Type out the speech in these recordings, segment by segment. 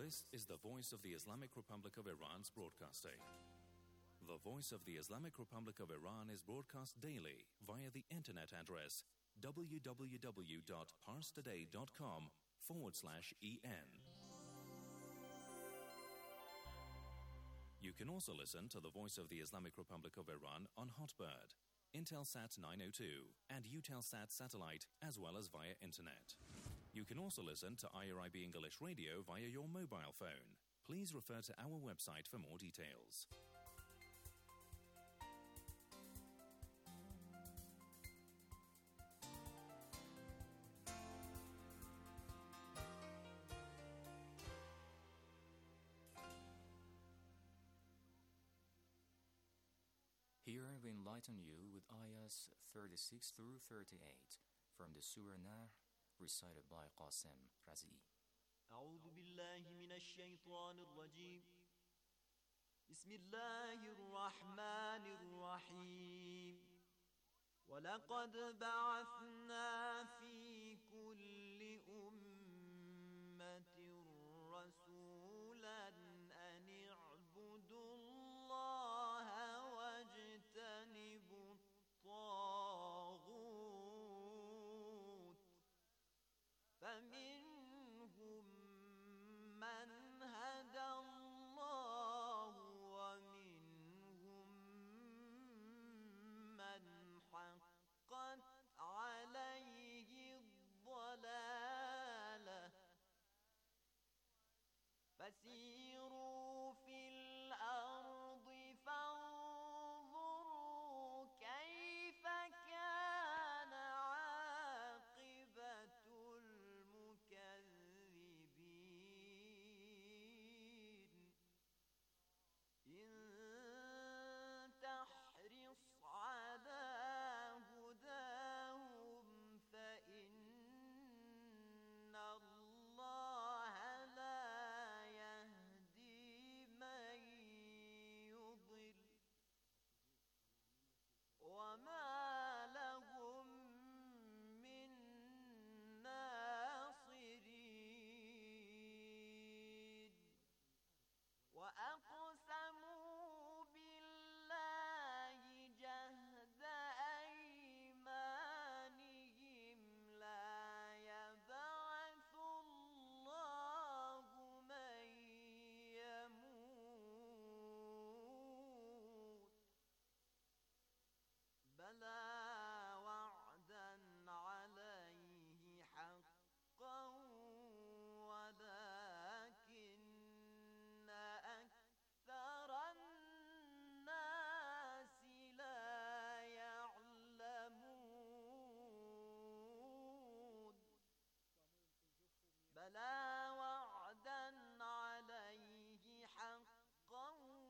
This is the Voice of the Islamic Republic of Iran's broadcasting. The Voice of the Islamic Republic of Iran is broadcast daily via the internet address www.parstoday.com/en. You can also listen to the Voice of the Islamic Republic of Iran on Hotbird, Intelsat 902, and Eutelsat satellite, as well as via internet. You can also listen to IRIB English Radio via your mobile phone. Please refer to our website for more details. Here we enlighten you with ayahs 36 through 38 from the Surah Nahl, recited by Qasim Razi. أعوذ بالله من الشيطان الرجيم. بسم الله الرحمن الرحيم. ولقد بعثنا في كل أمة رسولا أن اعبدوا الله واجتنبوا الطاغوت فمنهم من هدى الله ومنهم من حقت عليه الضلالة فسيروا في الأرض فانظروا كيف كان عاقبة المكذبين إن تحرص على هداهم فإن الله لا يهدي من يضل وما لهم من ناصرين وأقسموا بالله جهد أيمانهم لا يبعث الله من يموت بلى وعدا عليه حقا ولكن أكثر الناس لا يعلمون بلى وعدا عليه حقا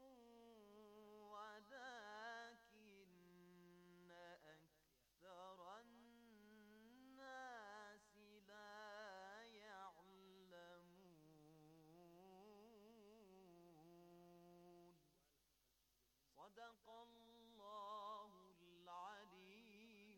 ولكن أكثر الناس لا يعلمون صدق الله العلي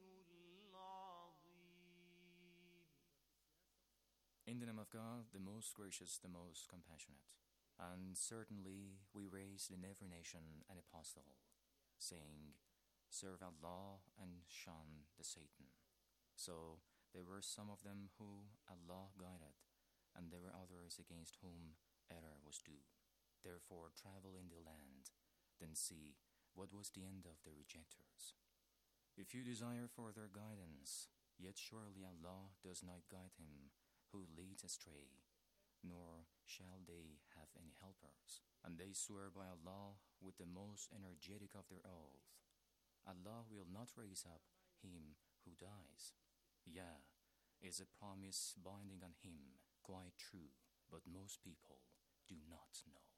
العظيم. In the name of God, the most gracious, the most compassionate. And certainly we raised in every nation an apostle, saying, serve Allah and shun the Satan. So there were some of them who Allah guided, and there were others against whom error was due. Therefore travel in the land, then see what was the end of the rejectors. If you desire further guidance, yet surely Allah does not guide him who leads astray, nor shall they have any helpers. And they swear by Allah with the most energetic of their oath. Allah will not raise up him who dies. Yeah, is a promise binding on him, quite true, but most people do not know.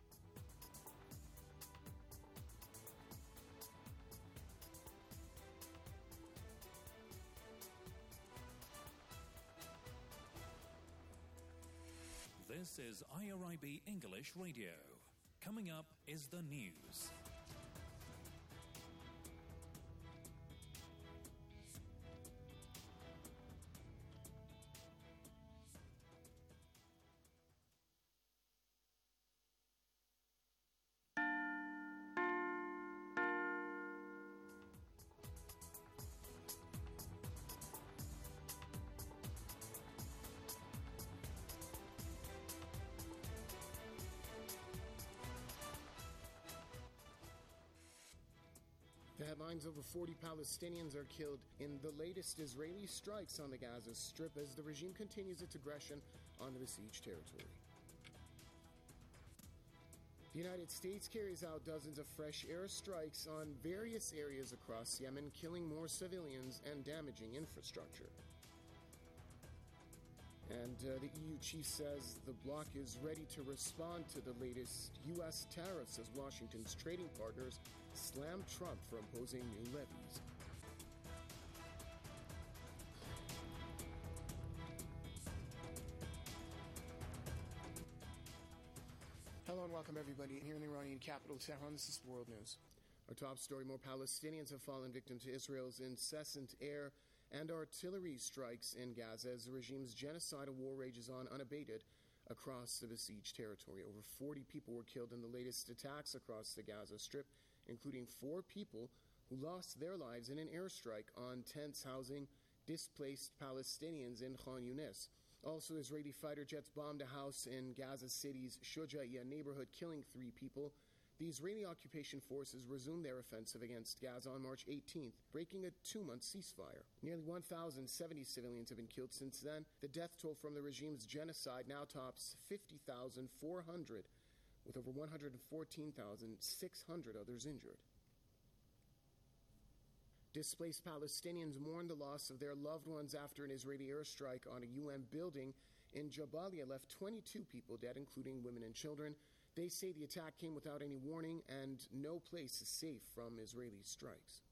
This is IRIB English Radio. Coming up is the news. headlines. Over 40 Palestinians are killed in the latest Israeli strikes on the Gaza Strip as the regime continues its aggression on the besieged territory. The United States carries out dozens of fresh airstrikes on various areas across Yemen, killing more civilians and damaging infrastructure. And the EU chief says the bloc is ready to respond to the latest U.S. tariffs as Washington's trading partners slam Trump for imposing new levies. Hello and welcome everybody here in the Iranian capital, Tehran. This is World News. Our top story: more Palestinians have fallen victim to Israel's incessant air and artillery strikes in Gaza as the regime's genocidal war rages on unabated across the besieged territory. Over 40 people were killed in the latest attacks across the Gaza Strip, including 4 people who lost their lives in an airstrike on tents housing displaced Palestinians in Khan Yunis. Also, Israeli fighter jets bombed a house in Gaza City's Shujaiya neighborhood, killing 3 people. The Israeli occupation forces resumed their offensive against Gaza on March 18th, breaking a 2-month ceasefire. Nearly 1,070 civilians have been killed since then. The death toll from the regime's genocide now tops 50,400, with over 114,600 others injured. Displaced Palestinians mourn the loss of their loved ones after an Israeli airstrike on a UN building in Jabalia left 22 people dead, including women and children. They say the attack came without any warning and no place is safe from Israeli strikes.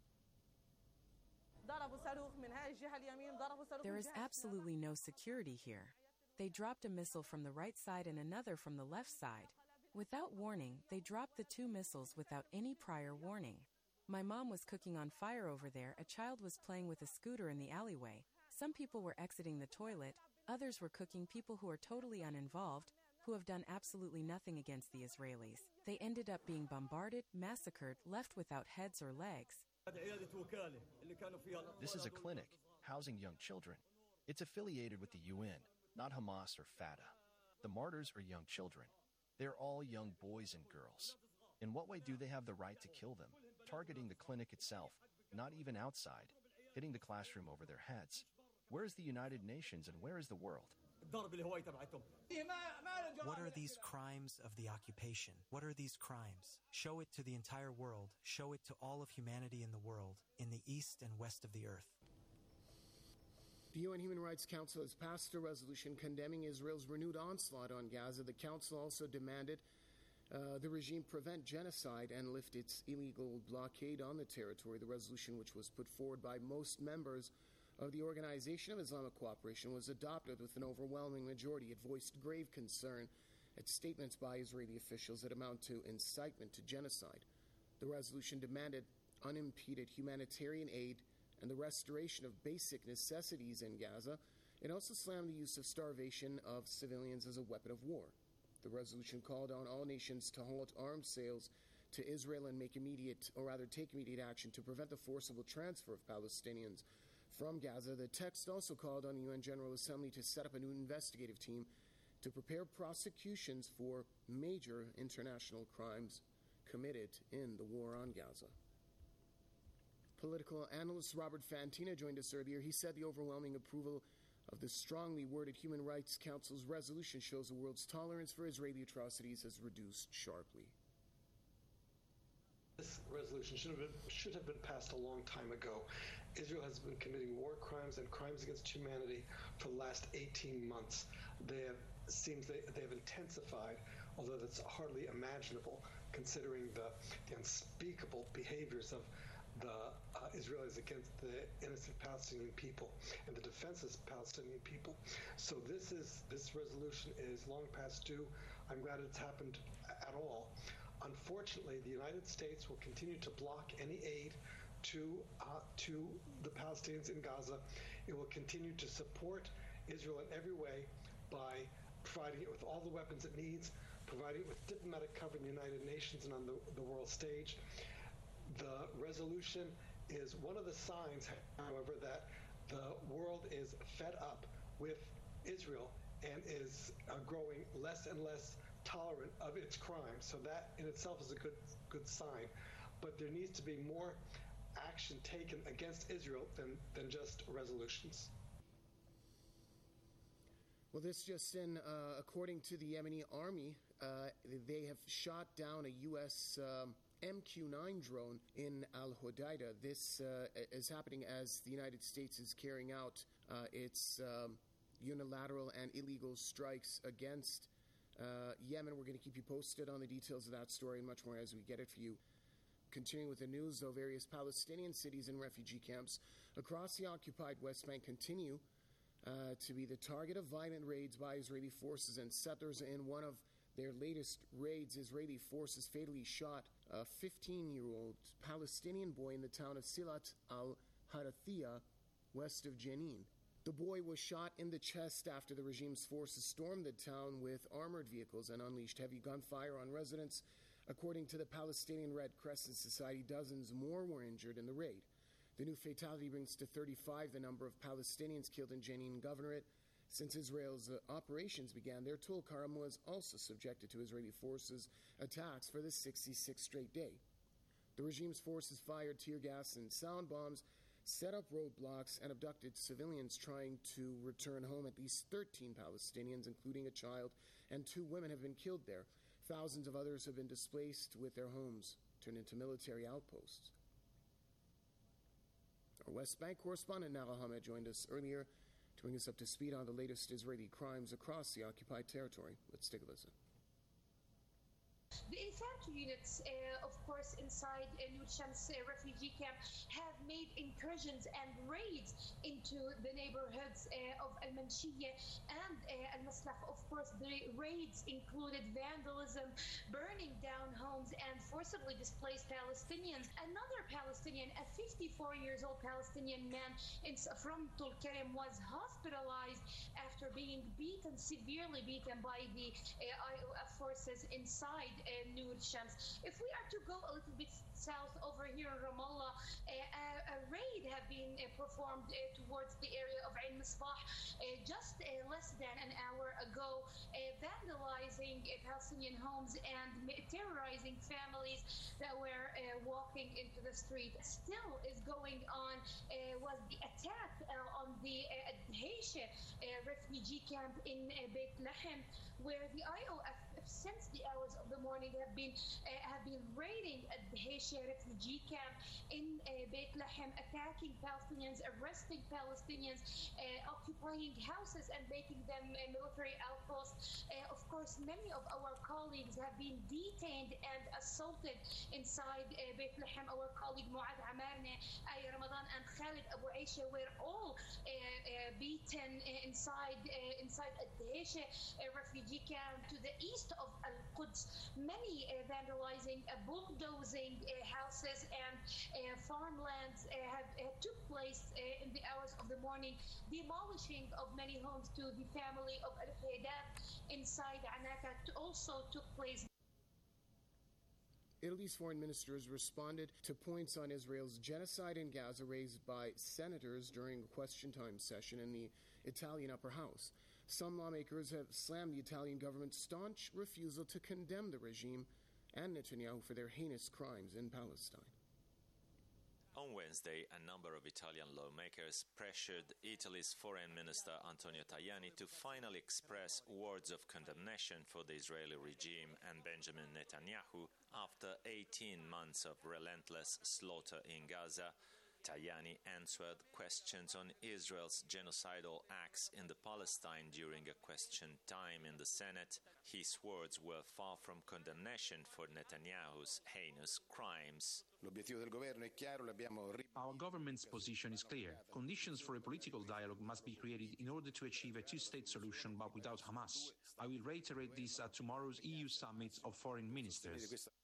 There is absolutely no security here. They dropped a missile from the right side and another from the left side. Without warning, they dropped the 2 missiles without any prior warning. My mom was cooking on fire over there. A child was playing with a scooter in the alleyway. Some people were exiting the toilet. Others were cooking, people who are totally uninvolved, who have done absolutely nothing against the Israelis. They ended up being bombarded, massacred, left without heads or legs. This is a clinic housing young children. It's affiliated with the UN, not Hamas or Fatah. The martyrs are young children. They're all young boys and girls. In what way do they have the right to kill them? Targeting the clinic itself, not even outside, hitting the classroom over their heads. Where is the United Nations and where is the world? What are these crimes of the occupation? What are these crimes? Show it to the entire world. Show it to all of humanity in the world, in the east and west of the earth. The UN Human Rights Council has passed a resolution condemning Israel's renewed onslaught on Gaza. The council also demanded the regime prevent genocide and lift its illegal blockade on the territory. The resolution, which was put forward by most members of the Organization of Islamic Cooperation, was adopted with an overwhelming majority. It voiced grave concern at statements by Israeli officials that amount to incitement to genocide. The resolution demanded unimpeded humanitarian aid and the restoration of basic necessities in Gaza. It also slammed the use of starvation of civilians as a weapon of war. The resolution called on all nations to halt arms sales to Israel and take immediate action to prevent the forcible transfer of Palestinians from Gaza. The text also called on the UN General Assembly to set up a new investigative team to prepare prosecutions for major international crimes committed in the war on Gaza. Political analyst Robert Fantina joined us earlier. He said the overwhelming approval of the strongly worded Human Rights Council's resolution shows the world's tolerance for Israeli atrocities has reduced sharply. This resolution should have been passed a long time ago. Israel has been committing war crimes and crimes against humanity for the last 18 months. They have intensified, although that's hardly imaginable considering the unspeakable behaviors of the Israelis against the innocent Palestinian people and the defenseless Palestinian people. So this resolution is long past due. I'm glad it's happened at all. Unfortunately, the United States will continue to block any aid to the Palestinians in Gaza. It will continue to support Israel in every way by providing it with all the weapons it needs, providing it with diplomatic cover in the United Nations and on the world stage. The resolution is one of the signs, however, that the world is fed up with Israel and is growing less and less tolerant of its crimes. So that in itself is a good sign. But there needs to be more action taken against Israel than just resolutions. Well, this just in, according to the Yemeni army, they have shot down a U.S. MQ-9 drone in Al-Hodeidah. This is happening as the United States is carrying out its unilateral and illegal strikes against Yemen. We're going to keep you posted on the details of that story and much more as we get it for you. Continuing with the news, though, various Palestinian cities and refugee camps across the occupied West Bank continue to be the target of violent raids by Israeli forces and settlers. In one of their latest raids, Israeli forces fatally shot a 15-year-old Palestinian boy in the town of Silat al-Harathia, west of Jenin. The boy was shot in the chest after the regime's forces stormed the town with armored vehicles and unleashed heavy gunfire on residents. According to the Palestinian Red Crescent Society, dozens more were injured in the raid. The new fatality brings to 35 the number of Palestinians killed in Jenin Governorate. Since Israel's operations began there, Tulkarm was also subjected to Israeli forces' attacks for the 66th straight day. The regime's forces fired tear gas and sound bombs, set up roadblocks, and abducted civilians trying to return home. At least 13 Palestinians, including a child, and 2 women have been killed there. Thousands of others have been displaced with their homes turned into military outposts. Our West Bank correspondent Nara Hamed joined us earlier to bring us up to speed on the latest Israeli crimes across the occupied territory. Let's take a listen. The infantry units, of course, inside Nur Shams refugee camp have made incursions and raids into the neighborhoods of Al-Manshiyah and Al-Maslaf. Of course, the raids included vandalism, burning down homes, and forcibly displaced Palestinians. Another Palestinian, a 54-year-old Palestinian man from Tulkarm, was hospitalized after being severely beaten by the IOF forces inside Nur Shams. If we are to go a little bit south over here in Ramallah, a raid have been performed towards the area of Ain Misbah just less than an hour ago, vandalizing Palestinian homes and terrorizing families that were walking into the street. Still is going on was the attack on the Adheisha refugee camp in Beit Lahem, where the IOF since the hours of the morning have been raiding at the Adheisha refugee camp in Beit Lahem, attacking Palestinians, arresting Palestinians, occupying houses and making them military outposts. Of course, many of our colleagues have been detained and assaulted inside Beit Lahem. Our colleague Muad Amarne, Aya Ramadan, and Khalid Abu Aisha were all beaten inside Adheisha refugee camp to the east of Al-Quds. Many vandalizing, bulldozing houses and farmlands took place in the hours of the morning. Demolishing of many homes to the family of Al-Haydat inside Anaka also took place. Italy's foreign ministers responded to points on Israel's genocide in Gaza raised by senators during a question time session in the Italian upper house. Some lawmakers have slammed the Italian government's staunch refusal to condemn the regime and Netanyahu for their heinous crimes in Palestine. On Wednesday, a number of Italian lawmakers pressured Italy's Foreign Minister Antonio Tajani to finally express words of condemnation for the Israeli regime and Benjamin Netanyahu after 18 months of relentless slaughter in Gaza. Tajani answered questions on Israel's genocidal acts in the Palestine during a question time in the Senate. His words were far from condemnation for Netanyahu's heinous crimes. Our government's position is clear. Conditions for a political dialogue must be created in order to achieve a two-state solution, but without Hamas. I will reiterate this at tomorrow's EU Summit of Foreign Ministers.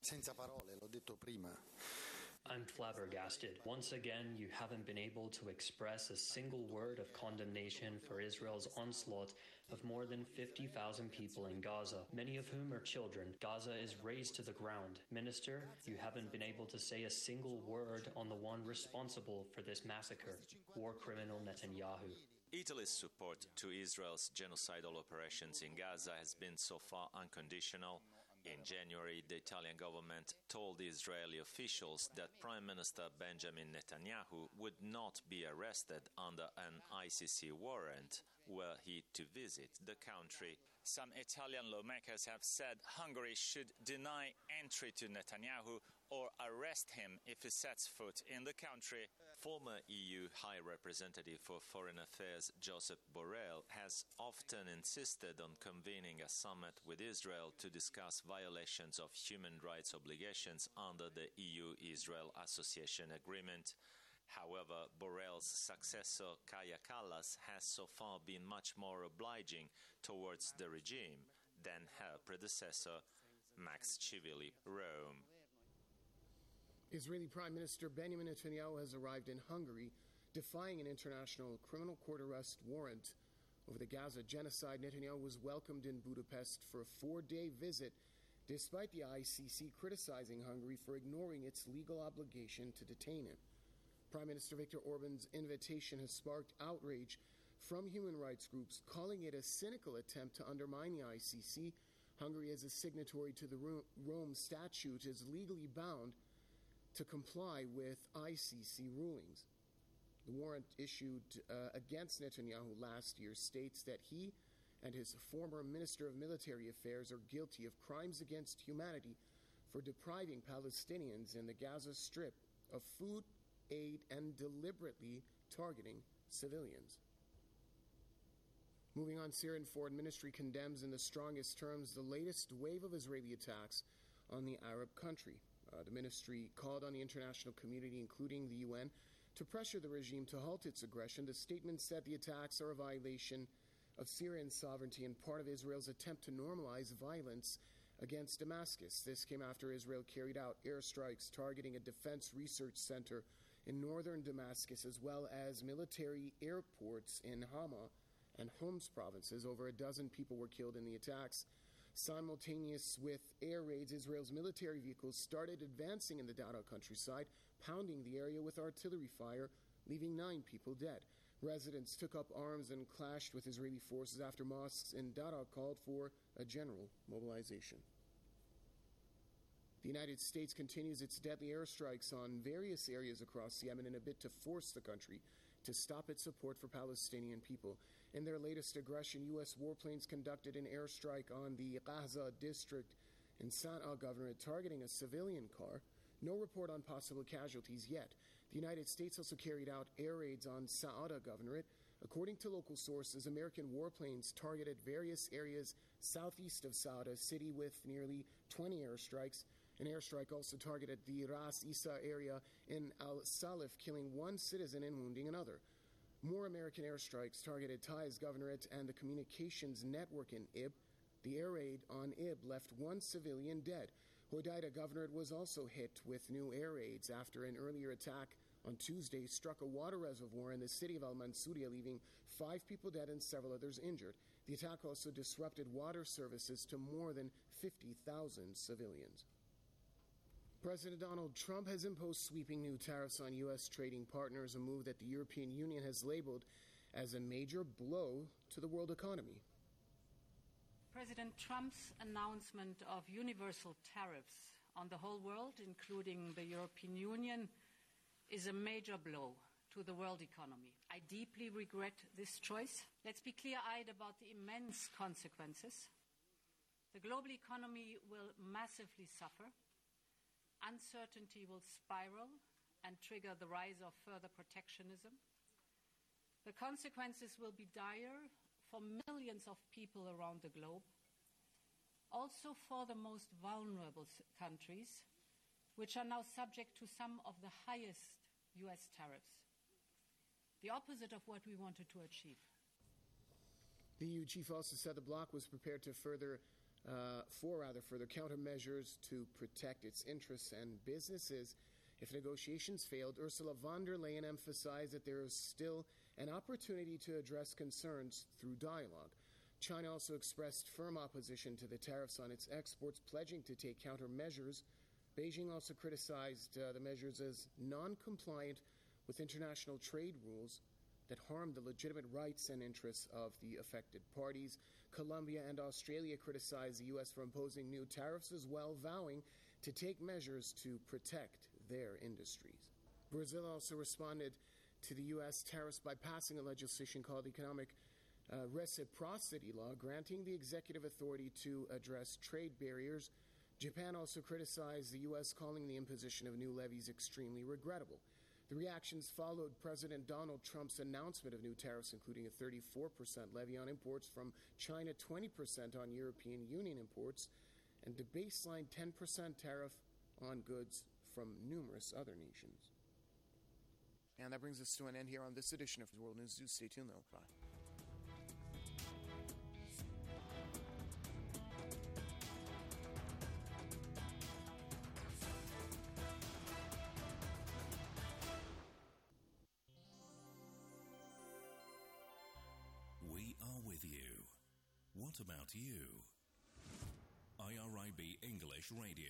I'm flabbergasted. Once again, you haven't been able to express a single word of condemnation for Israel's onslaught of more than 50,000 people in Gaza, many of whom are children. Gaza is razed to the ground. Minister, you haven't been able to say a single word on the one responsible for this massacre, war criminal Netanyahu. Italy's support to Israel's genocidal operations in Gaza has been so far unconditional. In January, the Italian government told Israeli officials that Prime Minister Benjamin Netanyahu would not be arrested under an ICC warrant were he to visit the country. Some Italian lawmakers have said Hungary should deny entry to Netanyahu or arrest him if he sets foot in the country. Former EU High Representative for Foreign Affairs Josep Borrell has often insisted on convening a summit with Israel to discuss violations of human rights obligations under the EU-Israel Association Agreement. However, Borrell's successor, Kaja Kallas, has so far been much more obliging towards the regime than her predecessor, Markishvili Rome. Israeli Prime Minister Benjamin Netanyahu has arrived in Hungary, defying an international criminal court arrest warrant. Over the Gaza genocide, Netanyahu was welcomed in Budapest for a 4-day visit, despite the ICC criticizing Hungary for ignoring its legal obligation to detain him. Prime Minister Viktor Orban's invitation has sparked outrage from human rights groups, calling it a cynical attempt to undermine the ICC. Hungary, as a signatory to the Rome Statute, is legally bound to comply with ICC rulings. The warrant issued against Netanyahu last year states that he and his former Minister of Military Affairs are guilty of crimes against humanity for depriving Palestinians in the Gaza Strip of food, aid, and deliberately targeting civilians. Moving on, Syrian Foreign Ministry condemns in the strongest terms the latest wave of Israeli attacks on the Arab country. The ministry called on the international community, including the UN, to pressure the regime to halt its aggression. The statement said the attacks are a violation of Syrian sovereignty and part of Israel's attempt to normalize violence against Damascus. This came after Israel carried out airstrikes targeting a defense research center in northern Damascus, as well as military airports in Hama and Homs provinces. Over a dozen people were killed in the attacks. Simultaneous with air raids, Israel's military vehicles started advancing in the Dara countryside, pounding the area with artillery fire, leaving 9 people dead. Residents took up arms and clashed with Israeli forces after mosques in Dara called for a general mobilization. The United States continues its deadly airstrikes on various areas across Yemen in a bid to force the country to stop its support for Palestinian people. In their latest aggression, U.S. warplanes conducted an airstrike on the Gaza district in Sana'a Governorate, targeting a civilian car. No report on possible casualties yet. The United States also carried out air raids on Sa'ada Governorate. According to local sources, American warplanes targeted various areas southeast of Sa'ada city with nearly 20 airstrikes. An airstrike also targeted the Ras Isa area in Al-Salif, killing 1 citizen and wounding another. More American airstrikes targeted Taiz Governorate and the communications network in Ib. The air raid on Ib left 1 civilian dead. Hodeidah Governorate was also hit with new air raids after an earlier attack on Tuesday struck a water reservoir in the city of Al-Mansouriya, leaving 5 people dead and several others injured. The attack also disrupted water services to more than 50,000 civilians. President Donald Trump has imposed sweeping new tariffs on U.S. trading partners, a move that the European Union has labeled as a major blow to the world economy. President Trump's announcement of universal tariffs on the whole world, including the European Union, is a major blow to the world economy. I deeply regret this choice. Let's be clear-eyed about the immense consequences. The global economy will massively suffer. Uncertainty will spiral and trigger the rise of further protectionism. The consequences will be dire for millions of people around the globe, also for the most vulnerable countries, which are now subject to some of the highest U.S. tariffs, the opposite of what we wanted to achieve. The EU chief also said the bloc was prepared to further countermeasures to protect its interests and businesses if negotiations failed. Ursula von der Leyen emphasized that there is still an opportunity to address concerns through dialogue. China also expressed firm opposition to the tariffs on its exports, pledging to take countermeasures. Beijing also criticized the measures as non-compliant with international trade rules. that harm the legitimate rights and interests of the affected parties. Colombia and Australia criticized the U.S. for imposing new tariffs as well, vowing to take measures to protect their industries. Brazil also responded to the U.S. tariffs by passing a legislation called Economic Reciprocity Law, granting the executive authority to address trade barriers. Japan also criticized the U.S., calling the imposition of new levies extremely regrettable. The reactions followed President Donald Trump's announcement of new tariffs, including a 34% levy on imports from China, 20% on European Union imports, and a baseline 10% tariff on goods from numerous other nations. And that brings us to an end here on this edition of World News. Do stay tuned, though. Bye. We are with you. What about you? IRIB English Radio.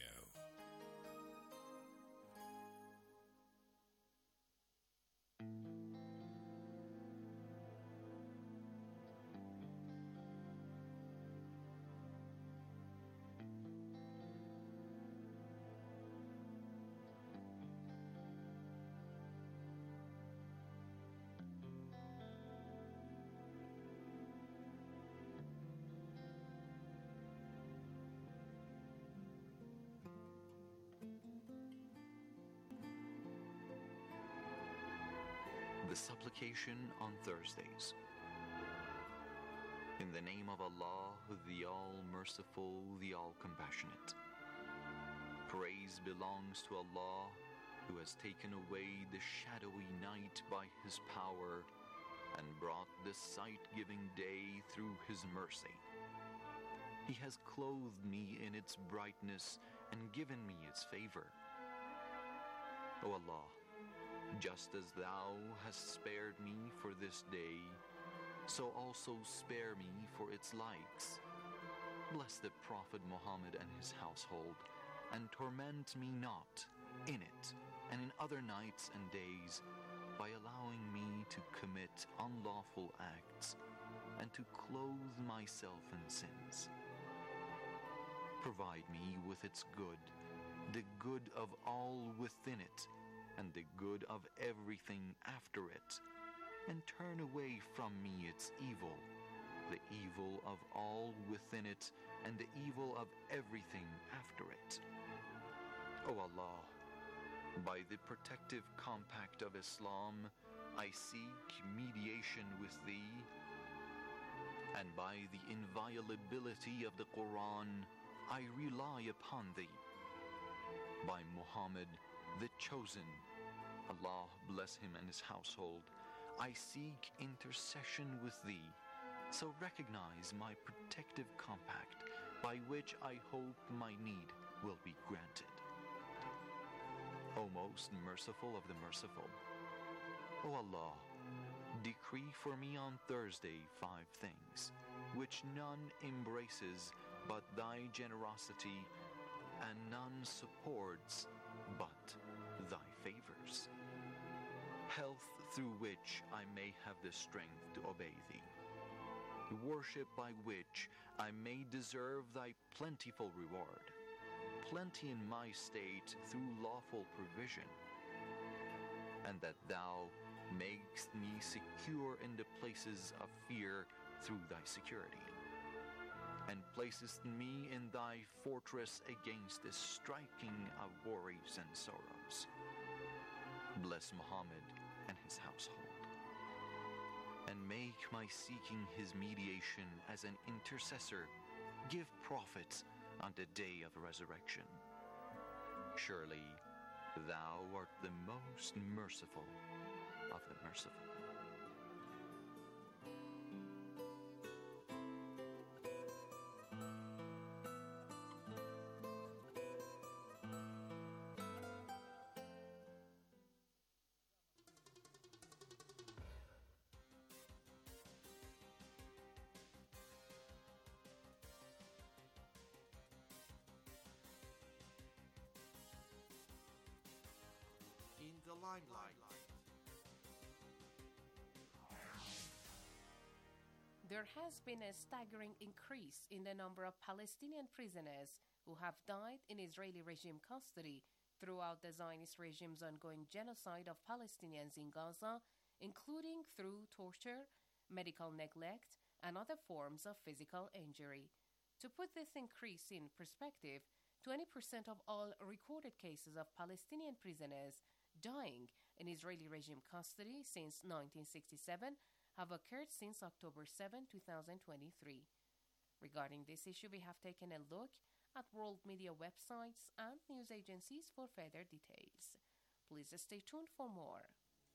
The supplication on Thursdays. In the name of Allah, the All-Merciful, the All-Compassionate. Praise belongs to Allah, who has taken away the shadowy night by His power and brought the sight-giving day through His mercy. He has clothed me in its brightness and given me its favor. O Allah, just as Thou hast spared me for this day, so also spare me for its likes. Bless the Prophet Muhammad and his household, and torment me not in it and in other nights and days by allowing me to commit unlawful acts and to clothe myself in sins. Provide me with its good, the good of all within it, and the good of everything after it, and turn away from me its evil, the evil of all within it, and the evil of everything after it. O Allah, by the protective compact of Islam, I seek mediation with Thee, and by the inviolability of the Quran, I rely upon Thee. By Muhammad, the chosen, Allah bless him and his household, I seek intercession with Thee, so recognize my protective compact, by which I hope my need will be granted. O most merciful of the merciful, O Allah, decree for me on Thursday 5 things, which none embraces but Thy generosity, and none supports but Thy favors. Health through which I may have the strength to obey Thee. Worship by which I may deserve Thy plentiful reward. Plenty in my state through lawful provision. And that Thou makest me secure in the places of fear through Thy security. And placest me in Thy fortress against the striking of worries and sorrows. Bless Muhammad and his household, and make my seeking his mediation as an intercessor give profit on the day of resurrection. Surely Thou art the most merciful of the merciful. In the limelight. There has been a staggering increase in the number of Palestinian prisoners who have died in Israeli regime custody throughout the Zionist regime's ongoing genocide of Palestinians in Gaza, including through torture, medical neglect, and other forms of physical injury. To put this increase in perspective, 20% of all recorded cases of Palestinian prisoners dying in Israeli regime custody since 1967 have occurred since October 7, 2023. Regarding this issue, we have taken a look at world media websites and news agencies for further details. Please stay tuned for more.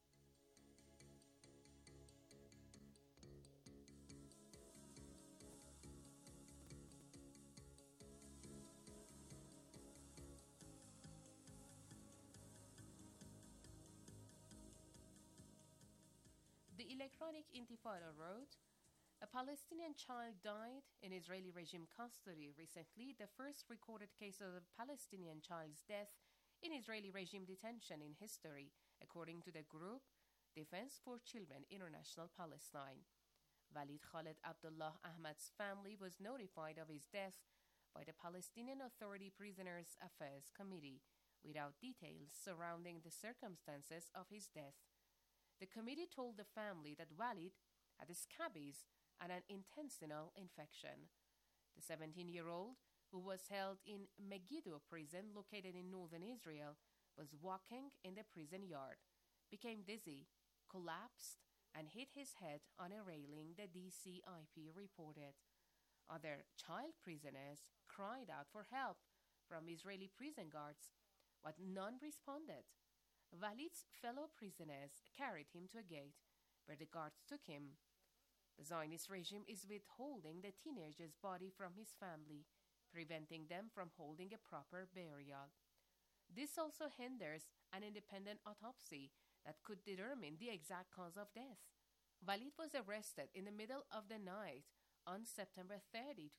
The Electronic Intifada wrote, a Palestinian child died in Israeli regime custody recently, the first recorded case of a Palestinian child's death in Israeli regime detention in history, according to the group Defense for Children International Palestine. Walid Khaled Abdullah Ahmad's family was notified of his death by the Palestinian Authority Prisoners Affairs Committee, without details surrounding the circumstances of his death. The committee told the family that Walid had scabies and an intestinal infection. The 17-year-old, who was held in Megiddo prison located in northern Israel, was walking in the prison yard, became dizzy, collapsed, and hit his head on a railing, the DCIP reported. Other child prisoners cried out for help from Israeli prison guards, but none responded. Walid's fellow prisoners carried him to a gate, where the guards took him. The Zionist regime is withholding the teenager's body from his family, preventing them from holding a proper burial. This also hinders an independent autopsy that could determine the exact cause of death. Walid was arrested in the middle of the night on September 30,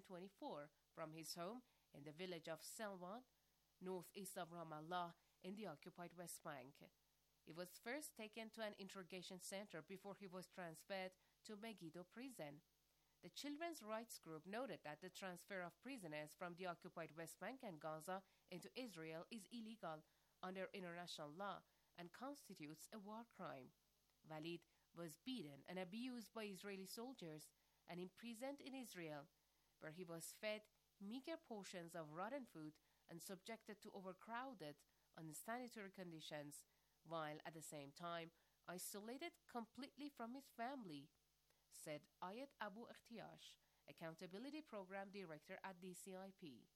2024, from his home in the village of Selwan, northeast of Ramallah, in the occupied West Bank. He was first taken to an interrogation center before he was transferred to Megiddo prison. The children's rights group noted that the transfer of prisoners from the occupied West Bank and Gaza into Israel is illegal under international law and constitutes a war crime. Walid was beaten and abused by Israeli soldiers and imprisoned in Israel, where he was fed meager portions of rotten food and subjected to overcrowded, unsanitary conditions, while at the same time isolated completely from his family, said Ayed Abu Ikhtiash, Accountability Program Director at DCIP.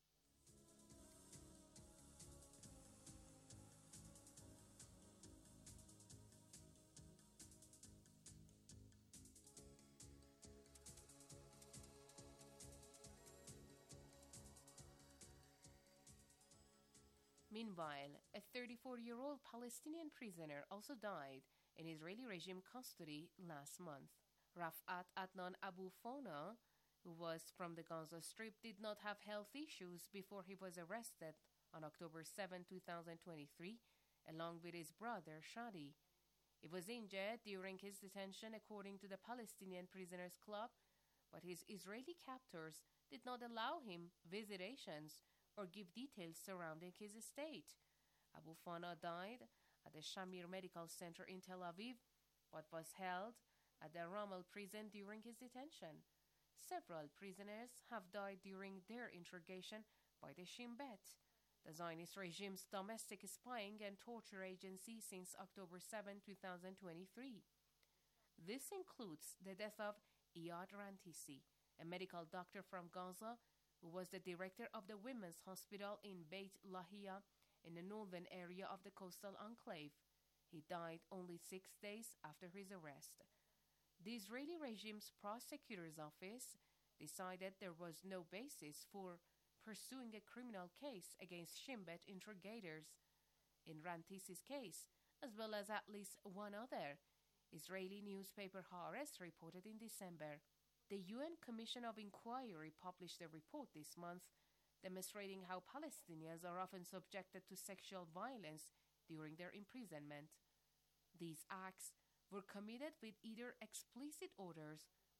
Meanwhile, a 34-year-old Palestinian prisoner also died in Israeli regime custody last month. Rafat Adnan Abu Fona, who was from the Gaza Strip, did not have health issues before he was arrested on October 7, 2023, along with his brother Shadi. He was injured during his detention, according to the Palestinian Prisoners Club, but his Israeli captors did not allow him visitations or give details surrounding his state. Abu Fana died at the Shamir Medical Center in Tel Aviv, but was held at the Ramel prison during his detention. Several prisoners have died during their interrogation by the Shin Bet, the Zionist regime's domestic spying and torture agency since October 7, 2023. This includes the death of Iyad Rantisi, a medical doctor from Gaza, who was the director of the Women's Hospital in Beit Lahia in the northern area of the coastal enclave. He died only 6 days after his arrest. The Israeli regime's prosecutor's office decided there was no basis for pursuing a criminal case against Shin Bet interrogators. In Rantisi's case, as well as at least one other, Israeli newspaper Haaretz reported in December. The UN Commission of Inquiry published a report this month demonstrating how Palestinians are often subjected to sexual violence during their imprisonment. These acts were committed with either explicit orders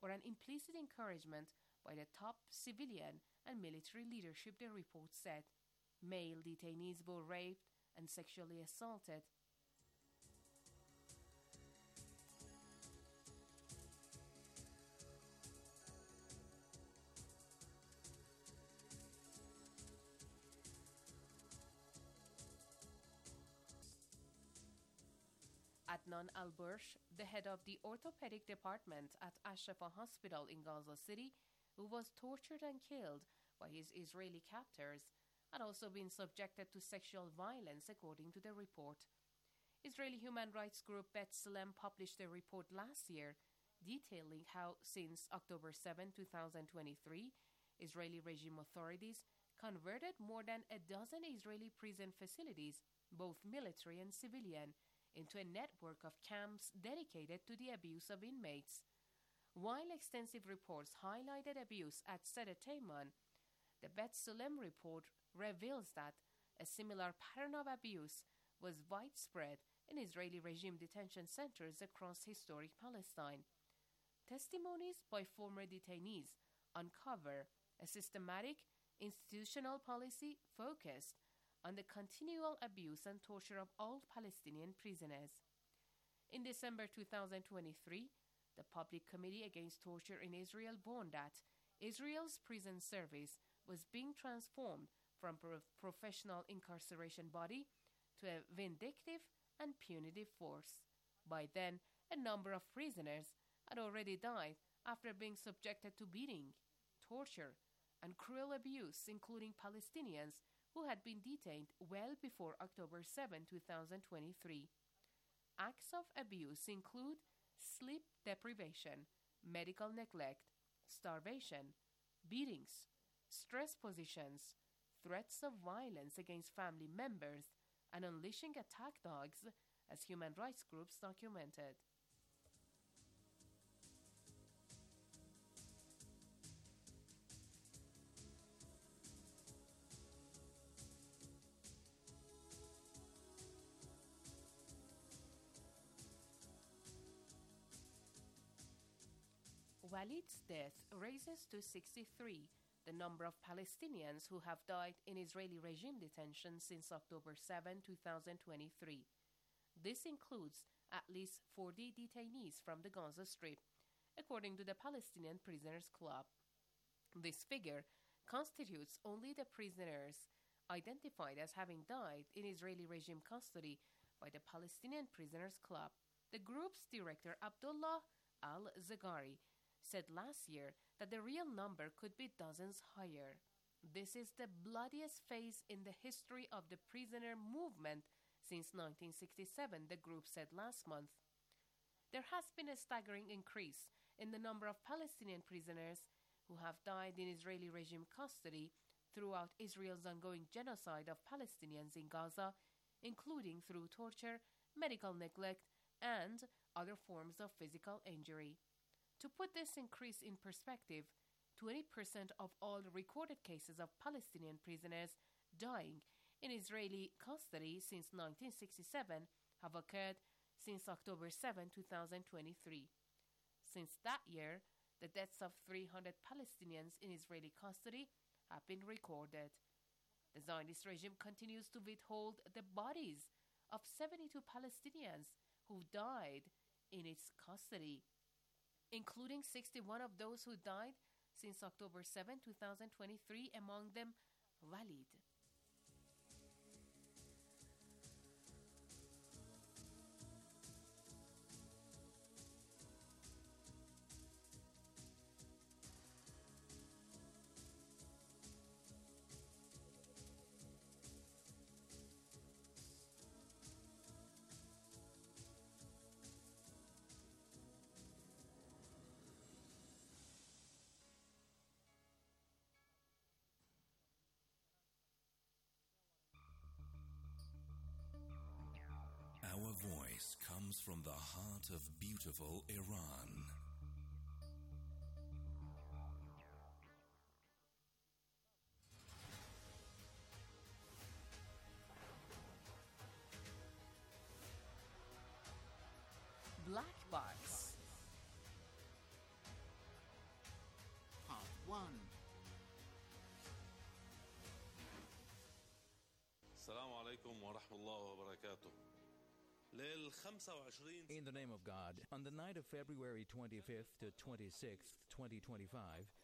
or an implicit encouragement by the top civilian and military leadership, the report said. Male detainees were raped and sexually assaulted. Adnan Al-Bursh, the head of the orthopedic department at Al-Shifa Hospital in Gaza City, who was tortured and killed by his Israeli captors, had also been subjected to sexual violence, according to the report. Israeli human rights group B'Tselem published a report last year detailing how, since October 7, 2023, Israeli regime authorities converted more than a dozen Israeli prison facilities, both military and civilian, into a network of camps dedicated to the abuse of inmates. While extensive reports highlighted abuse at Sede Teiman, the B'Tselem report reveals that a similar pattern of abuse was widespread in Israeli regime detention centers across historic Palestine. Testimonies by former detainees uncover a systematic institutional policy focused on the continual abuse and torture of all Palestinian prisoners. In December 2023, the Public Committee Against Torture in Israel warned that Israel's prison service was being transformed from a professional incarceration body to a vindictive and punitive force. By then, a number of prisoners had already died after being subjected to beating, torture, and cruel abuse, including Palestinians who had been detained well before October 7, 2023. Acts of abuse include sleep deprivation, medical neglect, starvation, beatings, stress positions, threats of violence against family members, and unleashing attack dogs, as human rights groups documented. Walid's death raises to 63 the number of Palestinians who have died in Israeli regime detention since October 7, 2023. This includes at least 40 detainees from the Gaza Strip, according to the Palestinian Prisoners Club. This figure constitutes only the prisoners identified as having died in Israeli regime custody by the Palestinian Prisoners Club. The group's director, Abdullah al-Zaghari, said last year that the real number could be dozens higher. This is the bloodiest phase in the history of the prisoner movement since 1967, the group said last month. There has been a staggering increase in the number of Palestinian prisoners who have died in Israeli regime custody throughout Israel's ongoing genocide of Palestinians in Gaza, including through torture, medical neglect, and other forms of physical injury. To put this increase in perspective, 20% of all recorded cases of Palestinian prisoners dying in Israeli custody since 1967 have occurred since October 7, 2023. Since that year, the deaths of 300 Palestinians in Israeli custody have been recorded. The Zionist regime continues to withhold the bodies of 72 Palestinians who died in its custody, including 61 of those who died since October 7, 2023, among them Walid. Our voice comes from the heart of beautiful Iran. Black Box. عليكم ورحمة الله وبركاته. In the name of God, on the night of February 25th to 26th, 2025,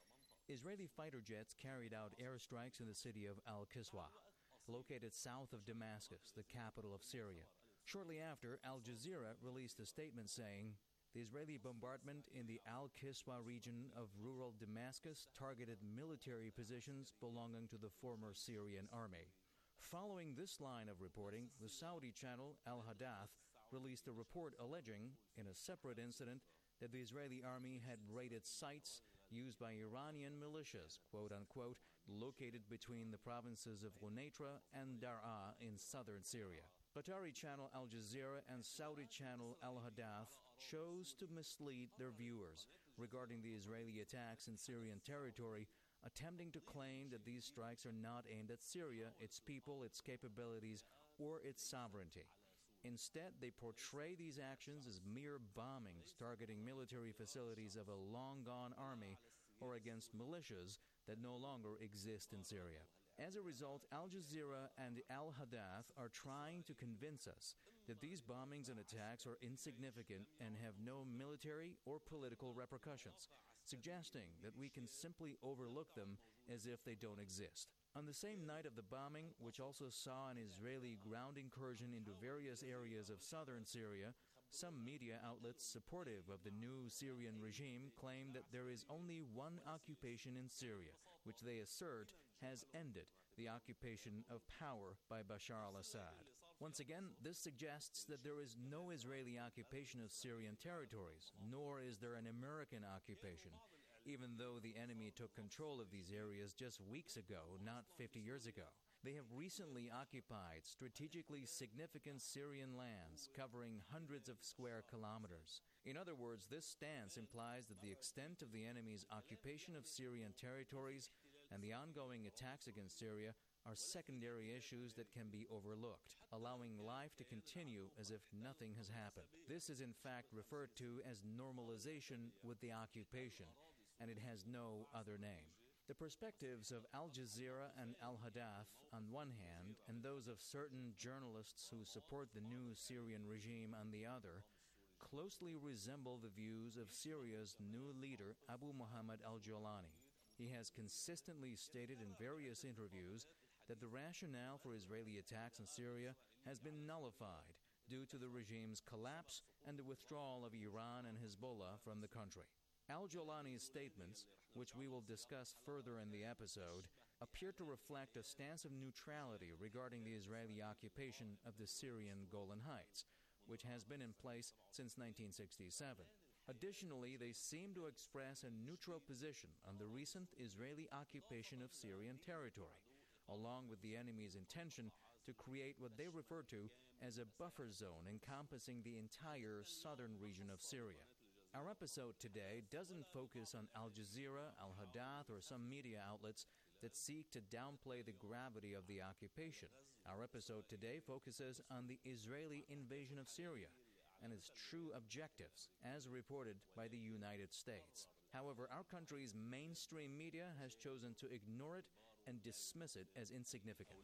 Israeli fighter jets carried out airstrikes in the city of Al-Kiswa, located south of Damascus, the capital of Syria. Shortly after, Al Jazeera released a statement saying, the Israeli bombardment in the Al-Kiswa region of rural Damascus targeted military positions belonging to the former Syrian army. Following this line of reporting, the Saudi channel Al-Hadath released a report alleging, in a separate incident, that the Israeli army had raided sites used by Iranian militias, quote-unquote, located between the provinces of Quneitra and Dar'a in southern Syria. Qatari channel Al Jazeera and Saudi channel Al-Hadath chose to mislead their viewers regarding the Israeli attacks in Syrian territory, attempting to claim that these strikes are not aimed at Syria, its people, its capabilities, or its sovereignty. Instead, they portray these actions as mere bombings targeting military facilities of a long-gone army or against militias that no longer exist in Syria. As a result, Al Jazeera and Al-Hadath are trying to convince us that these bombings and attacks are insignificant and have no military or political repercussions, suggesting that we can simply overlook them as if they don't exist. On the same night of the bombing, which also saw an Israeli ground incursion into various areas of southern Syria, some media outlets supportive of the new Syrian regime claim that there is only one occupation in Syria, which they assert has ended the occupation of power by Bashar al-Assad. Once again, this suggests that there is no Israeli occupation of Syrian territories, nor is there an American occupation, even though the enemy took control of these areas just weeks ago, not 50 years ago. They have recently occupied strategically significant Syrian lands, covering hundreds of square kilometers. In other words, this stance implies that the extent of the enemy's occupation of Syrian territories and the ongoing attacks against Syria are secondary issues that can be overlooked, allowing life to continue as if nothing has happened. This is in fact referred to as normalization with the occupation, and it has no other name. The perspectives of Al Jazeera and Al-Hadath on one hand, and those of certain journalists who support the new Syrian regime on the other, closely resemble the views of Syria's new leader, Abu Muhammad al-Jolani. He has consistently stated in various interviews that the rationale for Israeli attacks in Syria has been nullified due to the regime's collapse and the withdrawal of Iran and Hezbollah from the country. Al-Jolani's statements, which we will discuss further in the episode, appear to reflect a stance of neutrality regarding the Israeli occupation of the Syrian Golan Heights, which has been in place since 1967. Additionally, they seem to express a neutral position on the recent Israeli occupation of Syrian territory, along with the enemy's intention to create what they refer to as a buffer zone encompassing the entire southern region of Syria. Our episode today doesn't focus on Al Jazeera, Al-Hadath, or some media outlets that seek to downplay the gravity of the occupation. Our episode today focuses on the Israeli invasion of Syria and its true objectives, as reported by the United States. However, our country's mainstream media has chosen to ignore it and dismiss it as insignificant.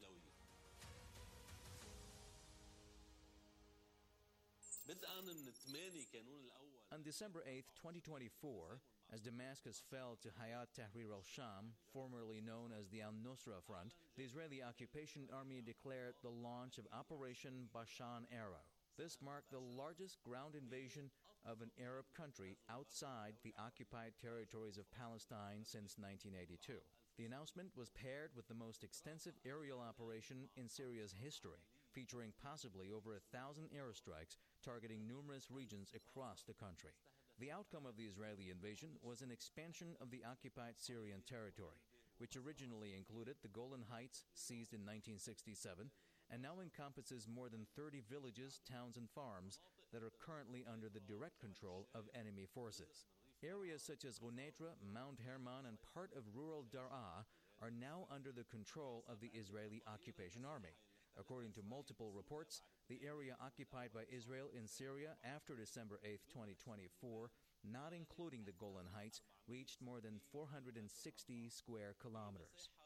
On December 8, 2024, as Damascus fell to Hayat Tahrir al-Sham, formerly known as the al-Nusra Front, the Israeli occupation army declared the launch of Operation Bashan Arrow. This marked the largest ground invasion of an Arab country outside the occupied territories of Palestine since 1982. The announcement was paired with the most extensive aerial operation in Syria's history, featuring possibly over 1,000 airstrikes targeting numerous regions across the country. The outcome of the Israeli invasion was an expansion of the occupied Syrian territory, which originally included the Golan Heights, seized in 1967, and now encompasses more than 30 villages, towns, and farms that are currently under the direct control of enemy forces. Areas such as Quneitra, Mount Hermon, and part of rural Dar'a are now under the control of the Israeli occupation army. According to multiple reports, the area occupied by Israel in Syria after December 8, 2024, not including the Golan Heights, reached more than 460 square kilometers.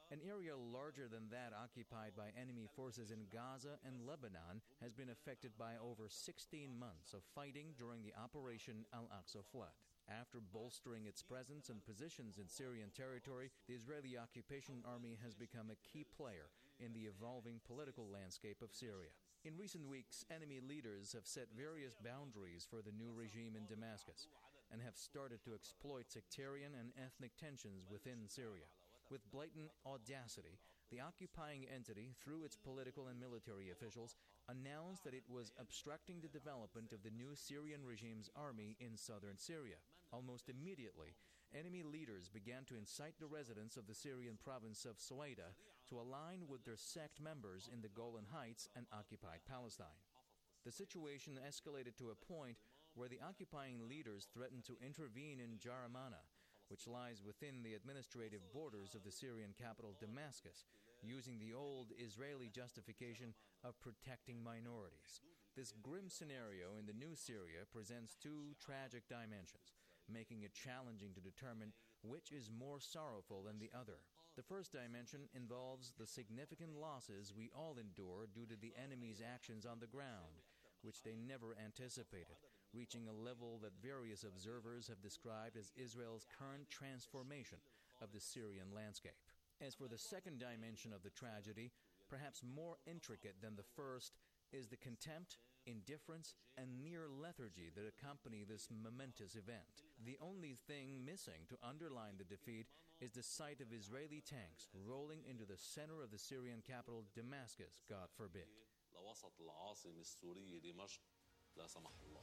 An area larger than that occupied by enemy forces in Gaza and Lebanon has been affected by over 16 months of fighting during the Operation Al-Aqsa Flood. After bolstering its presence and positions in Syrian territory, the Israeli occupation army has become a key player in the evolving political landscape of Syria. In recent weeks, enemy leaders have set various boundaries for the new regime in Damascus and have started to exploit sectarian and ethnic tensions within Syria. With blatant audacity, the occupying entity, through its political and military officials, announced that it was obstructing the development of the new Syrian regime's army in southern Syria. Almost immediately, enemy leaders began to incite the residents of the Syrian province of Suwaida to align with their sect members in the Golan Heights and occupied Palestine. The situation escalated to a point where the occupying leaders threatened to intervene in Jaramana, which lies within the administrative borders of the Syrian capital Damascus, using the old Israeli justification of protecting minorities. This grim scenario in the new Syria presents two tragic dimensions, making it challenging to determine which is more sorrowful than the other. The first dimension involves the significant losses we all endure due to the enemy's actions on the ground, which they never anticipated, reaching a level that various observers have described as Israel's current transformation of the Syrian landscape. As for the second dimension of the tragedy, perhaps more intricate than the first, is the contempt, indifference, and near lethargy that accompany this momentous event. The only thing missing to underline the defeat is the sight of Israeli tanks rolling into the center of the Syrian capital, Damascus, God forbid. لوسط العاصمة السورية دمشق لا سمح الله.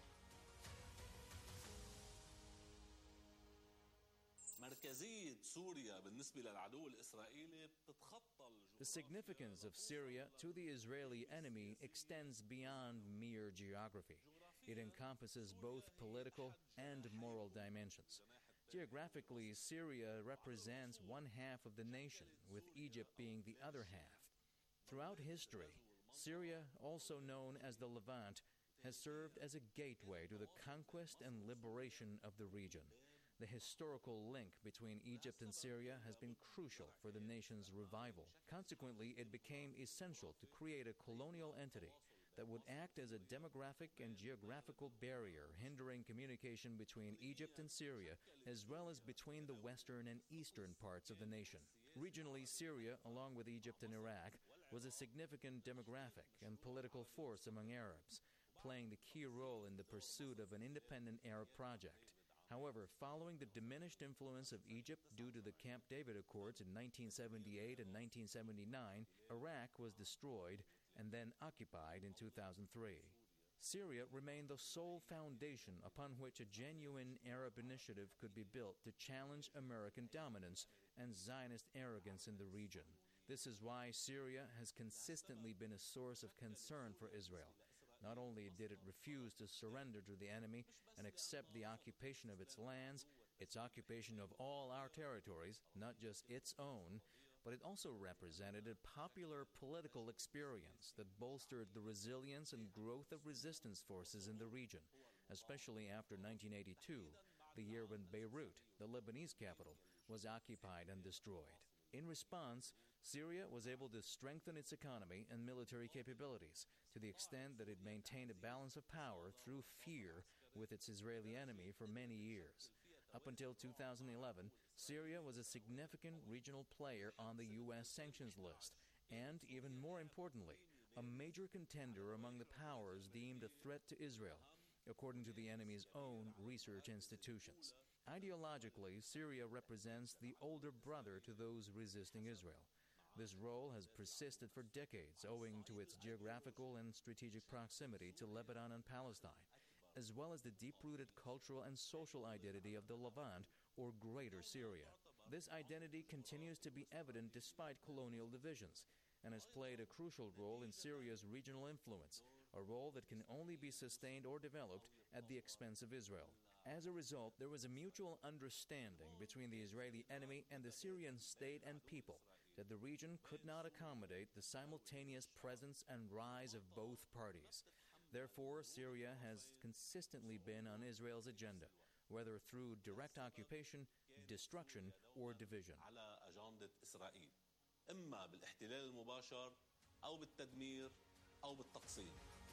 مركزية سوريا بالنسبة للعدو الإسرائيلي بتتخطى. The significance of Syria to the Israeli enemy extends beyond mere geography. It encompasses both political and moral dimensions. Geographically, Syria represents one half of the nation, with Egypt being the other half. Throughout history, Syria, also known as the Levant, has served as a gateway to the conquest and liberation of the region. The historical link between Egypt and Syria has been crucial for the nation's revival. Consequently, it became essential to create a colonial entity that would act as a demographic and geographical barrier, hindering communication between Egypt and Syria, as well as between the western and eastern parts of the nation. Regionally, Syria, along with Egypt and Iraq, was a significant demographic and political force among Arabs, playing the key role in the pursuit of an independent Arab project. However, following the diminished influence of Egypt due to the Camp David Accords in 1978 and 1979, Iraq was destroyed and then occupied in 2003. Syria remained the sole foundation upon which a genuine Arab initiative could be built to challenge American dominance and Zionist arrogance in the region. This is why Syria has consistently been a source of concern for Israel. Not only did it refuse to surrender to the enemy and accept the occupation of its lands, its occupation of all our territories, not just its own, but it also represented a popular political experience that bolstered the resilience and growth of resistance forces in the region, especially after 1982, the year when Beirut, the Lebanese capital, was occupied and destroyed. In response, Syria was able to strengthen its economy and military capabilities to the extent that it maintained a balance of power through fear with its Israeli enemy for many years. Up until 2011, Syria was a significant regional player on the U.S. sanctions list, and, even more importantly, a major contender among the powers deemed a threat to Israel, according to the enemy's own research institutions. Ideologically, Syria represents the older brother to those resisting Israel. This role has persisted for decades owing to its geographical and strategic proximity to Lebanon and Palestine, as well as the deep-rooted cultural and social identity of the Levant, or Greater Syria. This identity continues to be evident despite colonial divisions, and has played a crucial role in Syria's regional influence, a role that can only be sustained or developed at the expense of Israel. As a result, there was a mutual understanding between the Israeli enemy and the Syrian state and people that the region could not accommodate the simultaneous presence and rise of both parties. Therefore, Syria has consistently been on Israel's agenda, whether through direct occupation, destruction, or division. إما بالاحتلال المباشر أو بالتدمير أو بالتقسيم.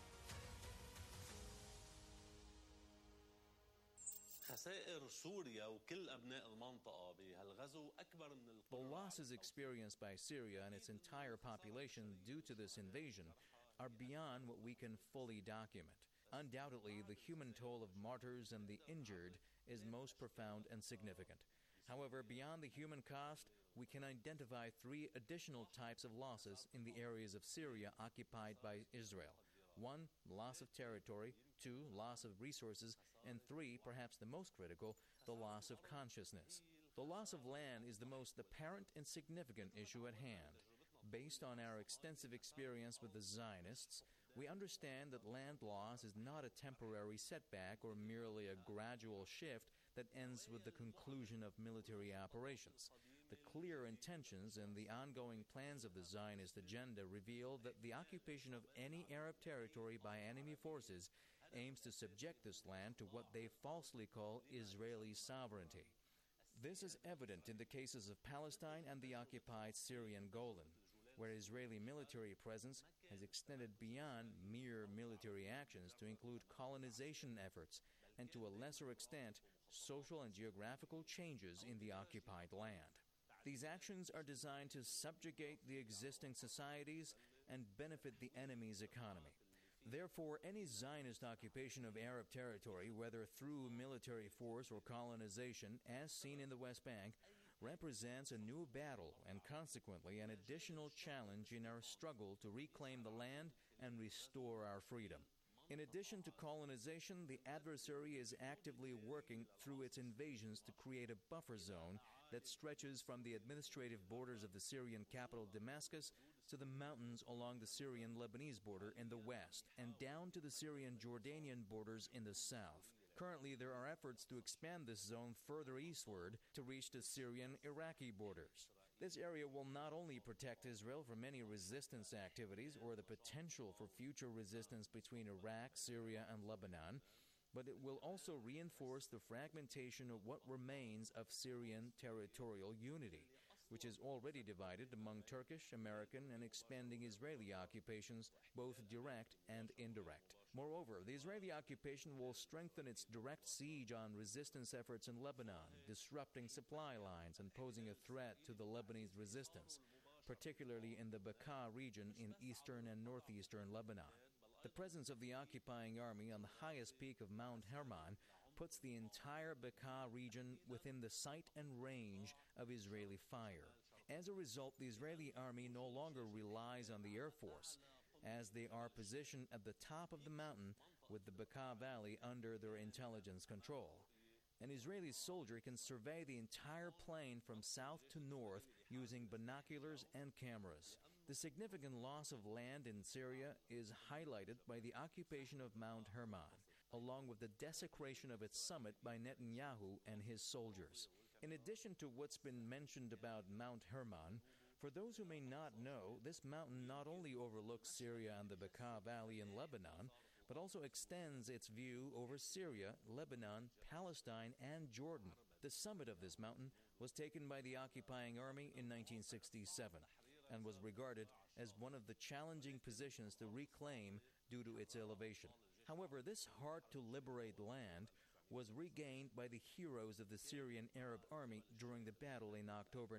خسائر سوريا وكل أبناء المنطقة بهالغزو أكبر من The losses experienced by Syria and its entire population due to this invasion are beyond what we can fully document. Undoubtedly, the human toll of martyrs and the injured is most profound and significant. However, beyond the human cost, we can identify three additional types of losses in the areas of Syria occupied by Israel. 1, loss of territory, 2, loss of resources, and 3, perhaps the most critical, the loss of consciousness. The loss of land is the most apparent and significant issue at hand. Based on our extensive experience with the Zionists, we understand that land loss is not a temporary setback or merely a gradual shift that ends with the conclusion of military operations. The clear intentions and the ongoing plans of the Zionist agenda reveal that the occupation of any Arab territory by enemy forces aims to subject this land to what they falsely call Israeli sovereignty. This is evident in the cases of Palestine and the occupied Syrian Golan, where Israeli military presence has extended beyond mere military actions to include colonization efforts and, to a lesser extent, social and geographical changes in the occupied land. These actions are designed to subjugate the existing societies and benefit the enemy's economy. Therefore, any Zionist occupation of Arab territory, whether through military force or colonization, as seen in the West Bank, represents a new battle and consequently an additional challenge in our struggle to reclaim the land and restore our freedom. In addition to colonization, the adversary is actively working through its invasions to create a buffer zone that stretches from the administrative borders of the Syrian capital Damascus to the mountains along the Syrian-Lebanese border in the west and down to the Syrian-Jordanian borders in the south. Currently, there are efforts to expand this zone further eastward to reach the Syrian-Iraqi borders. This area will not only protect Israel from any resistance activities or the potential for future resistance between Iraq, Syria, and Lebanon, but it will also reinforce the fragmentation of what remains of Syrian territorial unity, which is already divided among Turkish, American, and expanding Israeli occupations, both direct and indirect. Moreover, the Israeli occupation will strengthen its direct siege on resistance efforts in Lebanon, disrupting supply lines and posing a threat to the Lebanese resistance, particularly in the Bekaa region in eastern and northeastern Lebanon. The presence of the occupying army on the highest peak of Mount Hermon puts the entire Bekaa region within the sight and range of Israeli fire. As a result, the Israeli army no longer relies on the Air Force, as they are positioned at the top of the mountain with the Bekaa Valley under their intelligence control. An Israeli soldier can survey the entire plain from south to north using binoculars and cameras. The significant loss of land in Syria is highlighted by the occupation of Mount Hermon, along with the desecration of its summit by Netanyahu and his soldiers. In addition to what's been mentioned about Mount Hermon, for those who may not know, this mountain not only overlooks Syria and the Bekaa Valley in Lebanon, but also extends its view over Syria, Lebanon, Palestine, and Jordan. The summit of this mountain was taken by the occupying army in 1967 and was regarded as one of the challenging positions to reclaim due to its elevation. However, this hard-to-liberate land was regained by the heroes of the Syrian Arab Army during the battle in October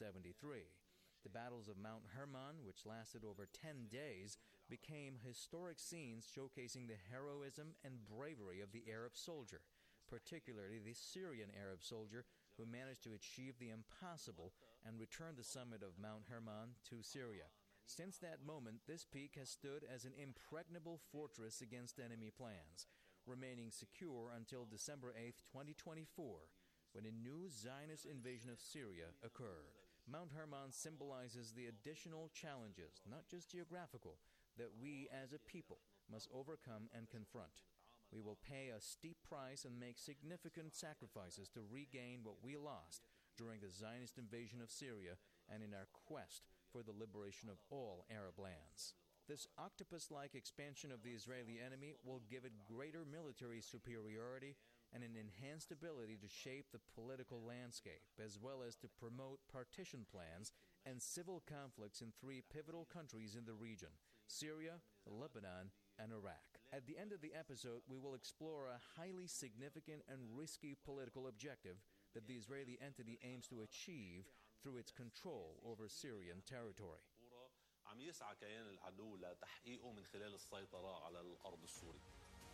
1973. The battles of Mount Hermon, which lasted over 10 days, became historic scenes showcasing the heroism and bravery of the Arab soldier, particularly the Syrian Arab soldier who managed to achieve the impossible and return the summit of Mount Hermon to Syria. Since that moment, this peak has stood as an impregnable fortress against enemy plans, remaining secure until December 8, 2024, when a new Zionist invasion of Syria occurred. Mount Hermon symbolizes the additional challenges, not just geographical, that we as a people must overcome and confront. We will pay a steep price and make significant sacrifices to regain what we lost during the Zionist invasion of Syria and in our quest for the liberation of all Arab lands. This octopus-like expansion of the Israeli enemy will give it greater military superiority and an enhanced ability to shape the political landscape, as well as to promote partition plans and civil conflicts in three pivotal countries in the region: Syria, Lebanon, and Iraq. At the end of the episode, we will explore a highly significant and risky political objective that the Israeli entity aims to achieve through its control over Syrian territory. عم يسعى كيان العدو لتحقيقه من خلال السيطرة على الأرض السورية.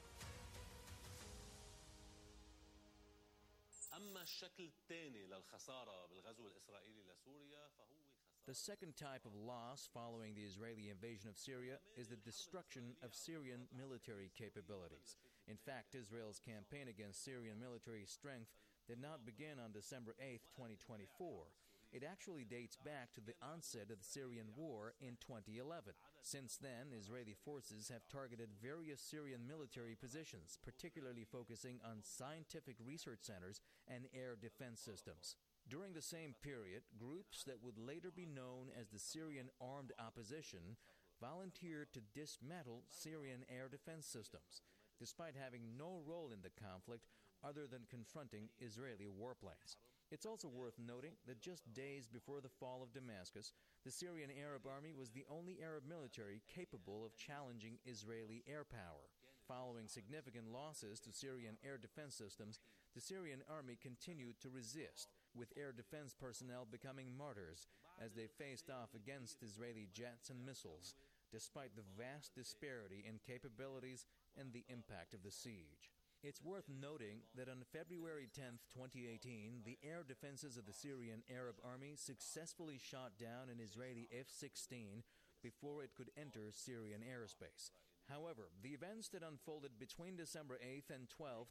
أما الشكل الثاني للخسارة بالغزو الإسرائيلي لسوريا فهو The second type of loss following the Israeli invasion of Syria is the destruction of Syrian military capabilities. In fact, Israel's campaign against Syrian military strength did not begin on December 8, 2024. It actually dates back to the onset of the Syrian war in 2011. Since then, Israeli forces have targeted various Syrian military positions, particularly focusing on scientific research centers and air defense systems. During the same period, groups that would later be known as the Syrian Armed Opposition volunteered to dismantle Syrian air defense systems, despite having no role in the conflict other than confronting Israeli warplanes. It's also worth noting that just days before the fall of Damascus, the Syrian Arab Army was the only Arab military capable of challenging Israeli air power. Following significant losses to Syrian air defense systems, the Syrian army continued to resist, with air defense personnel becoming martyrs as they faced off against Israeli jets and missiles, despite the vast disparity in capabilities and the impact of the siege. It's worth noting that on February 10, 2018, the air defenses of the Syrian Arab Army successfully shot down an Israeli F-16 before it could enter Syrian airspace. However, the events that unfolded between December 8 and 12,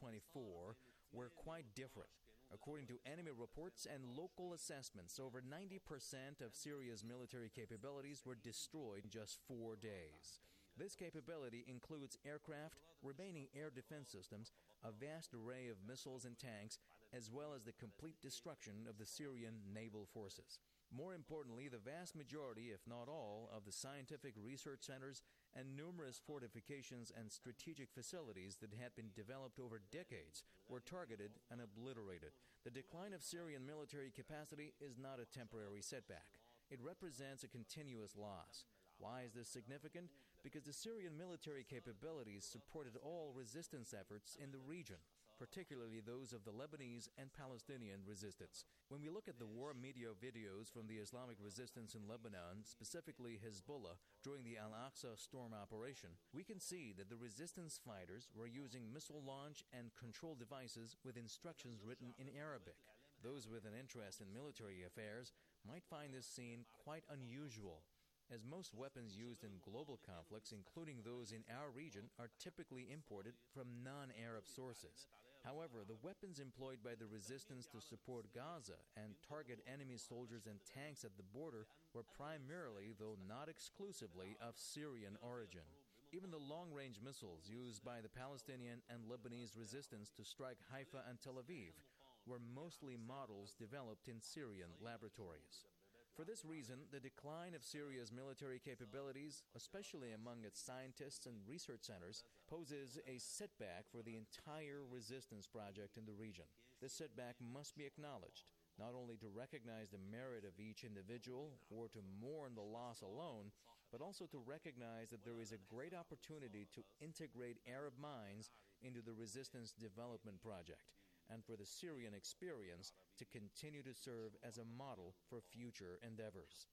2024 were quite different. According to enemy reports and local assessments, over 90% of Syria's military capabilities were destroyed in just 4 days. This capability includes aircraft, remaining air defense systems, a vast array of missiles and tanks, as well as the complete destruction of the Syrian naval forces. More importantly, the vast majority, if not all, of the scientific research centers and numerous fortifications and strategic facilities that had been developed over decades were targeted and obliterated. The decline of Syrian military capacity is not a temporary setback. It represents a continuous loss. Why is this significant? Because the Syrian military capabilities supported all resistance efforts in the region, particularly those of the Lebanese and Palestinian resistance. When we look at the war media videos from the Islamic resistance in Lebanon, specifically Hezbollah, during the Al-Aqsa storm operation, we can see that the resistance fighters were using missile launch and control devices with instructions written in Arabic. Those with an interest in military affairs might find this scene quite unusual, as most weapons used in global conflicts, including those in our region, are typically imported from non-Arab sources. However, the weapons employed by the resistance to support Gaza and target enemy soldiers and tanks at the border were primarily, though not exclusively, of Syrian origin. Even the long-range missiles used by the Palestinian and Lebanese resistance to strike Haifa and Tel Aviv were mostly models developed in Syrian laboratories. For this reason, the decline of Syria's military capabilities, especially among its scientists and research centers, poses a setback for the entire resistance project in the region. This setback must be acknowledged, not only to recognize the merit of each individual or to mourn the loss alone, but also to recognize that there is a great opportunity to integrate Arab minds into the resistance development project, and for the Syrian experience to continue to serve as a model for future endeavors.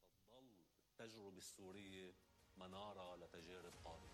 التجربة السورية منارة لتجارب قادمة.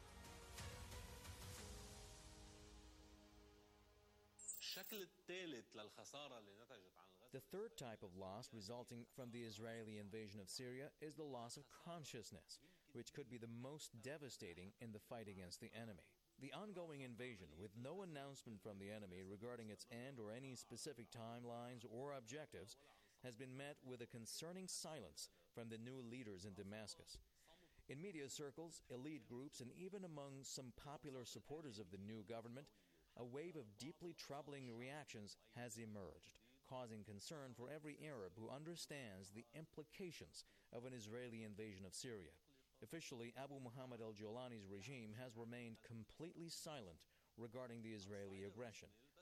الشكل الثالث للخسارة اللي نتجت عن الغزو. The third type of loss resulting from the Israeli invasion of Syria is the loss of consciousness, which could be the most devastating in the fight against the enemy. The ongoing invasion, with no announcement from the enemy regarding its end or any specific timelines or objectives, has been met with a concerning silence from the new leaders in Damascus. In media circles, elite groups, and even among some popular supporters of the new government, a wave of deeply troubling reactions has emerged, causing concern for every Arab who understands the implications of an Israeli invasion of Syria. Officially, Abu Muhammad al-Jolani's regime has remained completely silent regarding the Israeli aggression,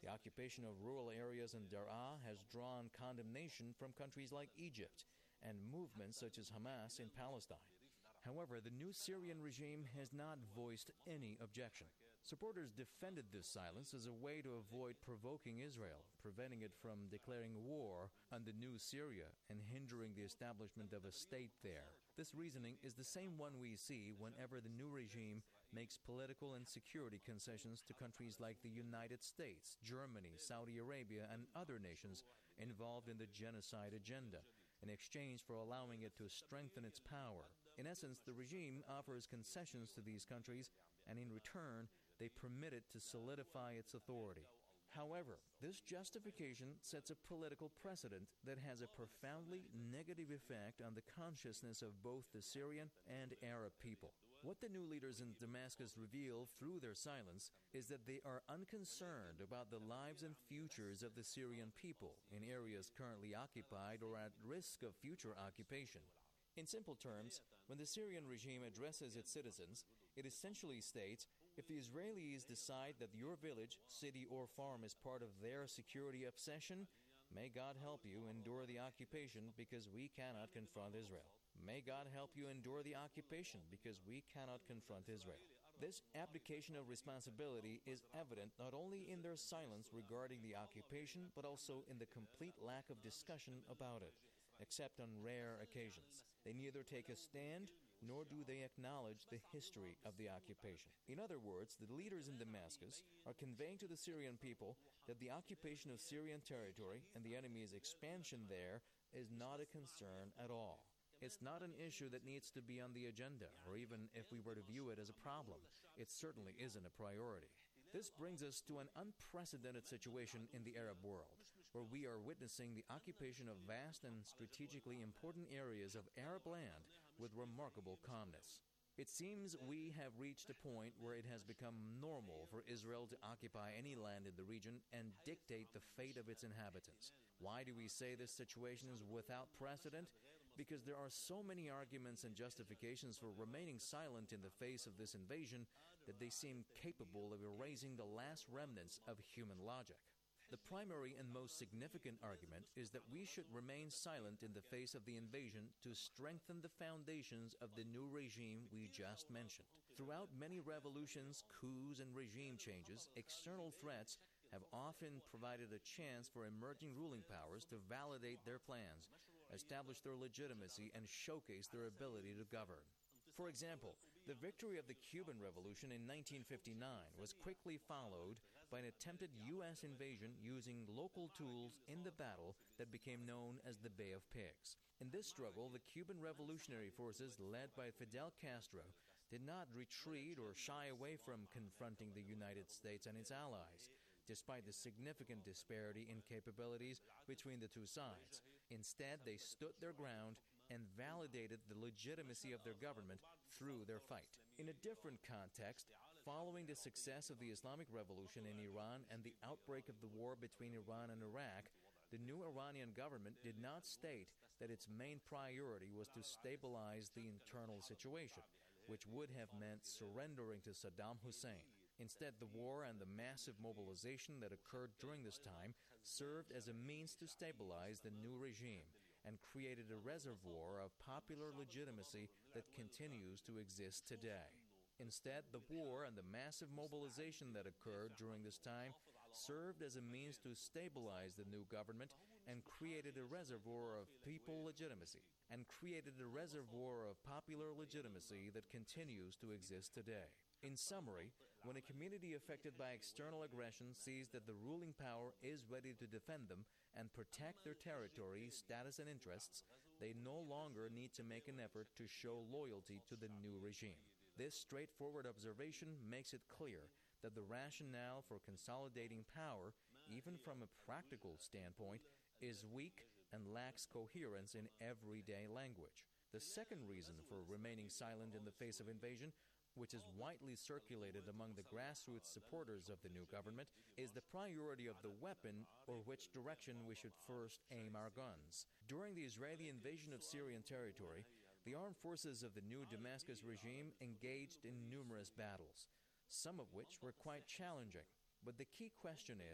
The occupation of rural areas in Daraa has drawn condemnation from countries like Egypt and movements such as Hamas in Palestine. However, the new Syrian regime has not voiced any objection. Supporters defended this silence as a way to avoid provoking Israel, preventing it from declaring war on the new Syria and hindering the establishment of a state there. This reasoning is the same one we see whenever the new regime makes political and security concessions to countries like the United States, Germany, Saudi Arabia, and other nations involved in the genocide agenda, in exchange for allowing it to strengthen its power. In essence, the regime offers concessions to these countries, and in return, they permit it to solidify its authority. However, this justification sets a political precedent that has a profoundly negative effect on the consciousness of both the Syrian and Arab people. What the new leaders in Damascus reveal through their silence is that they are unconcerned about the lives and futures of the Syrian people in areas currently occupied or at risk of future occupation. In simple terms, when the Syrian regime addresses its citizens, it essentially states, if the Israelis decide that your village, city, or farm is part of their security obsession, may God help you endure the occupation because we cannot confront Israel. May God help you endure the occupation because we cannot confront Israel. This abdication of responsibility is evident not only in their silence regarding the occupation, but also in the complete lack of discussion about it, except on rare occasions. They neither take a stand, nor do they acknowledge the history of the occupation. In other words, the leaders in Damascus are conveying to the Syrian people that the occupation of Syrian territory and the enemy's expansion there is not a concern at all. It's not an issue that needs to be on the agenda, or even if we were to view it as a problem, it certainly isn't a priority. This brings us to an unprecedented situation in the Arab world, where we are witnessing the occupation of vast and strategically important areas of Arab land with remarkable calmness. It seems we have reached a point where it has become normal for Israel to occupy any land in the region and dictate the fate of its inhabitants. Why do we say this situation is without precedent? Because there are so many arguments and justifications for remaining silent in the face of this invasion that they seem capable of erasing the last remnants of human logic. The primary and most significant argument is that we should remain silent in the face of the invasion to strengthen the foundations of the new regime we just mentioned. Throughout many revolutions, coups, and regime changes, external threats have often provided a chance for emerging ruling powers to validate their plans, establish their legitimacy, and showcase their ability to govern. For example, the victory of the Cuban Revolution in 1959 was quickly followed by an attempted U.S. invasion using local tools in the battle that became known as the Bay of Pigs. In this struggle, the Cuban revolutionary forces led by Fidel Castro did not retreat or shy away from confronting the United States and its allies, despite the significant disparity in capabilities between the two sides. Instead, they stood their ground and validated the legitimacy of their government through their fight. In a different context, following the success of the Islamic Revolution in Iran and the outbreak of the war between Iran and Iraq, the new Iranian government did not state that its main priority was to stabilize the internal situation, which would have meant surrendering to Saddam Hussein. Instead, the war and the massive mobilization that occurred during this time served as a means to stabilize the new regime and created a reservoir of popular legitimacy that continues to exist today. Instead, the war and the massive mobilization that occurred during this time served as a means to stabilize the new government and created a reservoir of people legitimacy and created a reservoir of popular legitimacy that continues to exist today. In summary, when a community affected by external aggression sees that the ruling power is ready to defend them and protect their territory, status, and interests, they no longer need to make an effort to show loyalty to the new regime. This straightforward observation makes it clear that the rationale for consolidating power, even from a practical standpoint, is weak and lacks coherence in everyday language. The second reason for remaining silent in the face of invasion, which is widely circulated among the grassroots supporters of the new government, is the priority of the weapon or which direction we should first aim our guns. During the Israeli invasion of Syrian territory, the armed forces of the new Damascus regime engaged in numerous battles, some of which were quite challenging. But the key question is,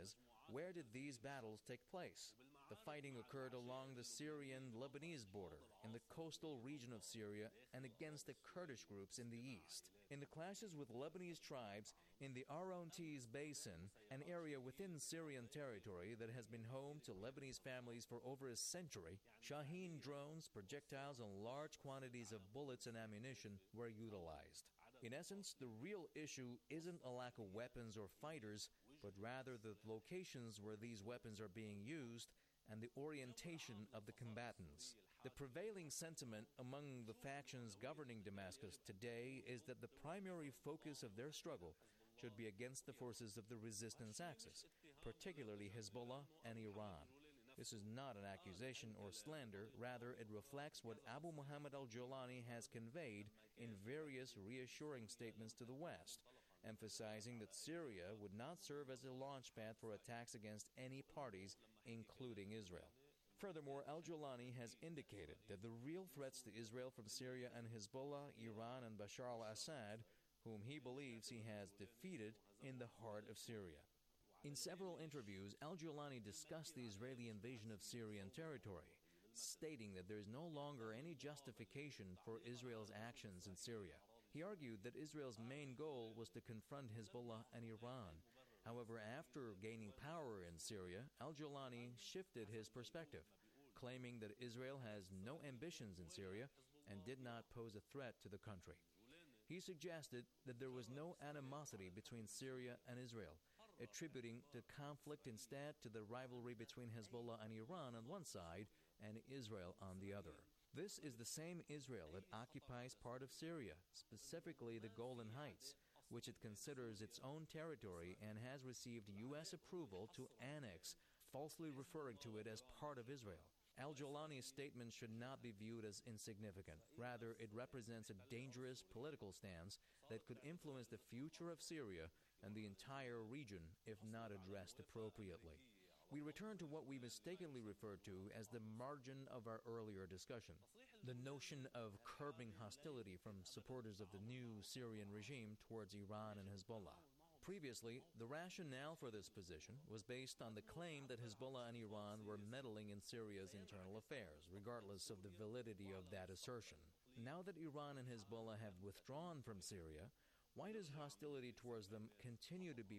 Where did these battles take place? The fighting occurred along the Syrian-Lebanese border, in the coastal region of Syria, and against the Kurdish groups in the east. In the clashes with Lebanese tribes in the Orontes Basin, an area within Syrian territory that has been home to Lebanese families for over a century, Shaheen drones, projectiles, and large quantities of bullets and ammunition were utilized. In essence, the real issue isn't a lack of weapons or fighters, but rather the locations where these weapons are being used and the orientation of the combatants. The prevailing sentiment among the factions governing Damascus today is that the primary focus of their struggle should be against the forces of the resistance axis, particularly Hezbollah and Iran. This is not an accusation or slander, rather it reflects what Abu Muhammad al-Jolani has conveyed in various reassuring statements to the West, emphasizing that Syria would not serve as a launchpad for attacks against any parties, including Israel. Furthermore, al-Jolani has indicated that the real threats to Israel from Syria and Hezbollah, Iran, and Bashar al-Assad, whom he believes he has defeated in the heart of Syria. In several interviews, al-Jolani discussed the Israeli invasion of Syrian territory, stating that there is no longer any justification for Israel's actions in Syria. He argued that Israel's main goal was to confront Hezbollah and Iran. However, after gaining power in Syria, al-Jolani shifted his perspective, claiming that Israel has no ambitions in Syria and did not pose a threat to the country. He suggested that there was no animosity between Syria and Israel, attributing the conflict instead to the rivalry between Hezbollah and Iran on one side and Israel on the other. This is the same Israel that occupies part of Syria, specifically the Golan Heights, which it considers its own territory and has received U.S. approval to annex, falsely referring to it as part of Israel. Al-Jolani's statement should not be viewed as insignificant. Rather, it represents a dangerous political stance that could influence the future of Syria and the entire region if not addressed appropriately. We return to what we mistakenly referred to as the margin of our earlier discussion, the notion of curbing hostility from supporters of the new Syrian regime towards Iran and Hezbollah. Previously, the rationale for this position was based on the claim that Hezbollah and Iran were meddling in Syria's internal affairs, regardless of the validity of that assertion. Now that Iran and Hezbollah have withdrawn from Syria, why does hostility towards them continue to be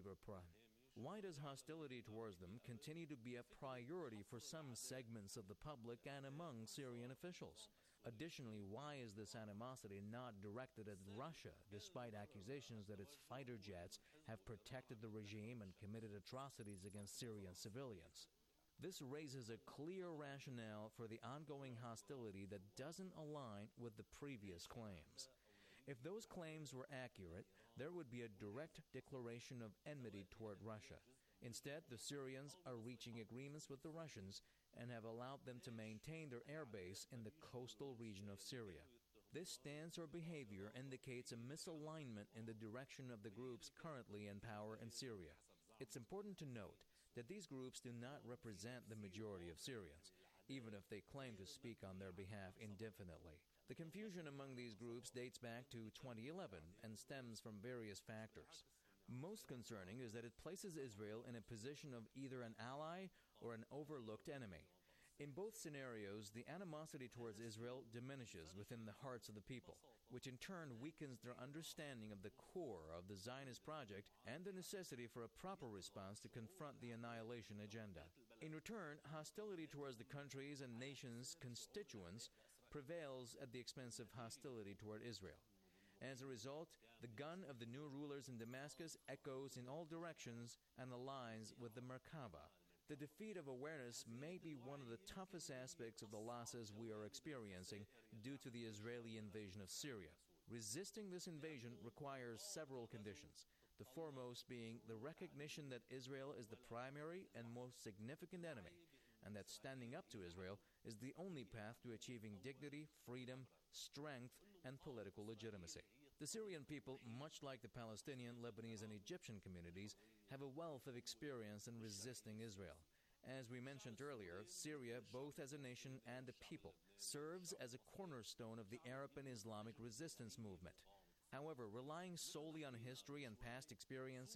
Why does hostility towards them continue to be a priority for some segments of the public and among Syrian officials? Additionally, why is this animosity not directed at Russia, despite accusations that its fighter jets have protected the regime and committed atrocities against Syrian civilians? This raises a clear rationale for the ongoing hostility that doesn't align with the previous claims. If those claims were accurate, there would be a direct declaration of enmity toward Russia. Instead, the Syrians are reaching agreements with the Russians and have allowed them to maintain their airbase in the coastal region of Syria. This stance or behavior indicates a misalignment in the direction of the groups currently in power in Syria. It's important to note that these groups do not represent the majority of Syrians, even if they claim to speak on their behalf indefinitely. The confusion among these groups dates back to 2011 and stems from various factors. Most concerning is that it places Israel in a position of either an ally or an overlooked enemy. In both scenarios, the animosity towards Israel diminishes within the hearts of the people, which in turn weakens their understanding of the core of the Zionist project and the necessity for a proper response to confront the annihilation agenda. In return, hostility towards the countries and nations' constituents prevails at the expense of hostility toward Israel. As a result, the gun of the new rulers in Damascus echoes in all directions and aligns with the Merkava. The defeat of awareness may be one of the toughest aspects of the losses we are experiencing due to the Israeli invasion of Syria. Resisting this invasion requires several conditions, the foremost being the recognition that Israel is the primary and most significant enemy, and that standing up to Israel is the only path to achieving dignity, freedom, strength, and political legitimacy. The Syrian people, much like the Palestinian, Lebanese, and Egyptian communities, have a wealth of experience in resisting Israel. As we mentioned earlier, Syria, both as a nation and a people, serves as a cornerstone of the Arab and Islamic resistance movement. However, relying solely on history and past experiences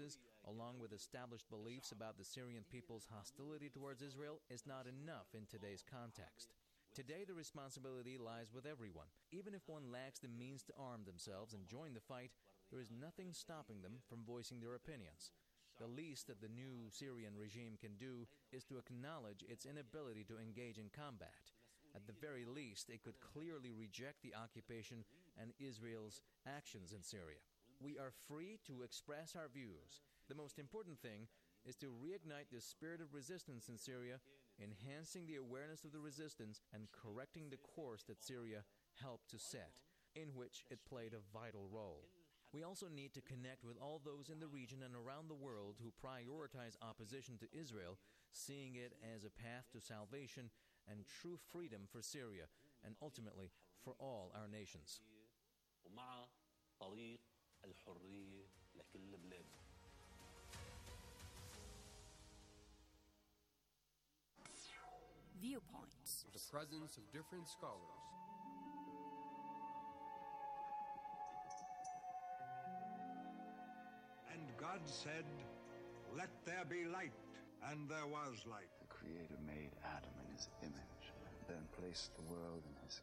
along with established beliefs about the Syrian people's hostility towards Israel, is not enough in today's context. Today, the responsibility lies with everyone. Even if one lacks the means to arm themselves and join the fight, there is nothing stopping them from voicing their opinions. The least that the new Syrian regime can do is to acknowledge its inability to engage in combat. At the very least, it could clearly reject the occupation and Israel's actions in Syria. We are free to express our views. The most important thing is to reignite the spirit of resistance in Syria, enhancing the awareness of the resistance and correcting the course that Syria helped to set, in which it played a vital role. We also need to connect with all those in the region and around the world who prioritize opposition to Israel, seeing it as a path to salvation and true freedom for Syria, and ultimately for all our nations. ومع طريق الحرية لكل بلاد. Viewpoints. The presence of different scholars. And God said, "Let there be light," and there was light. The Creator made Adam in his image, then placed the world in his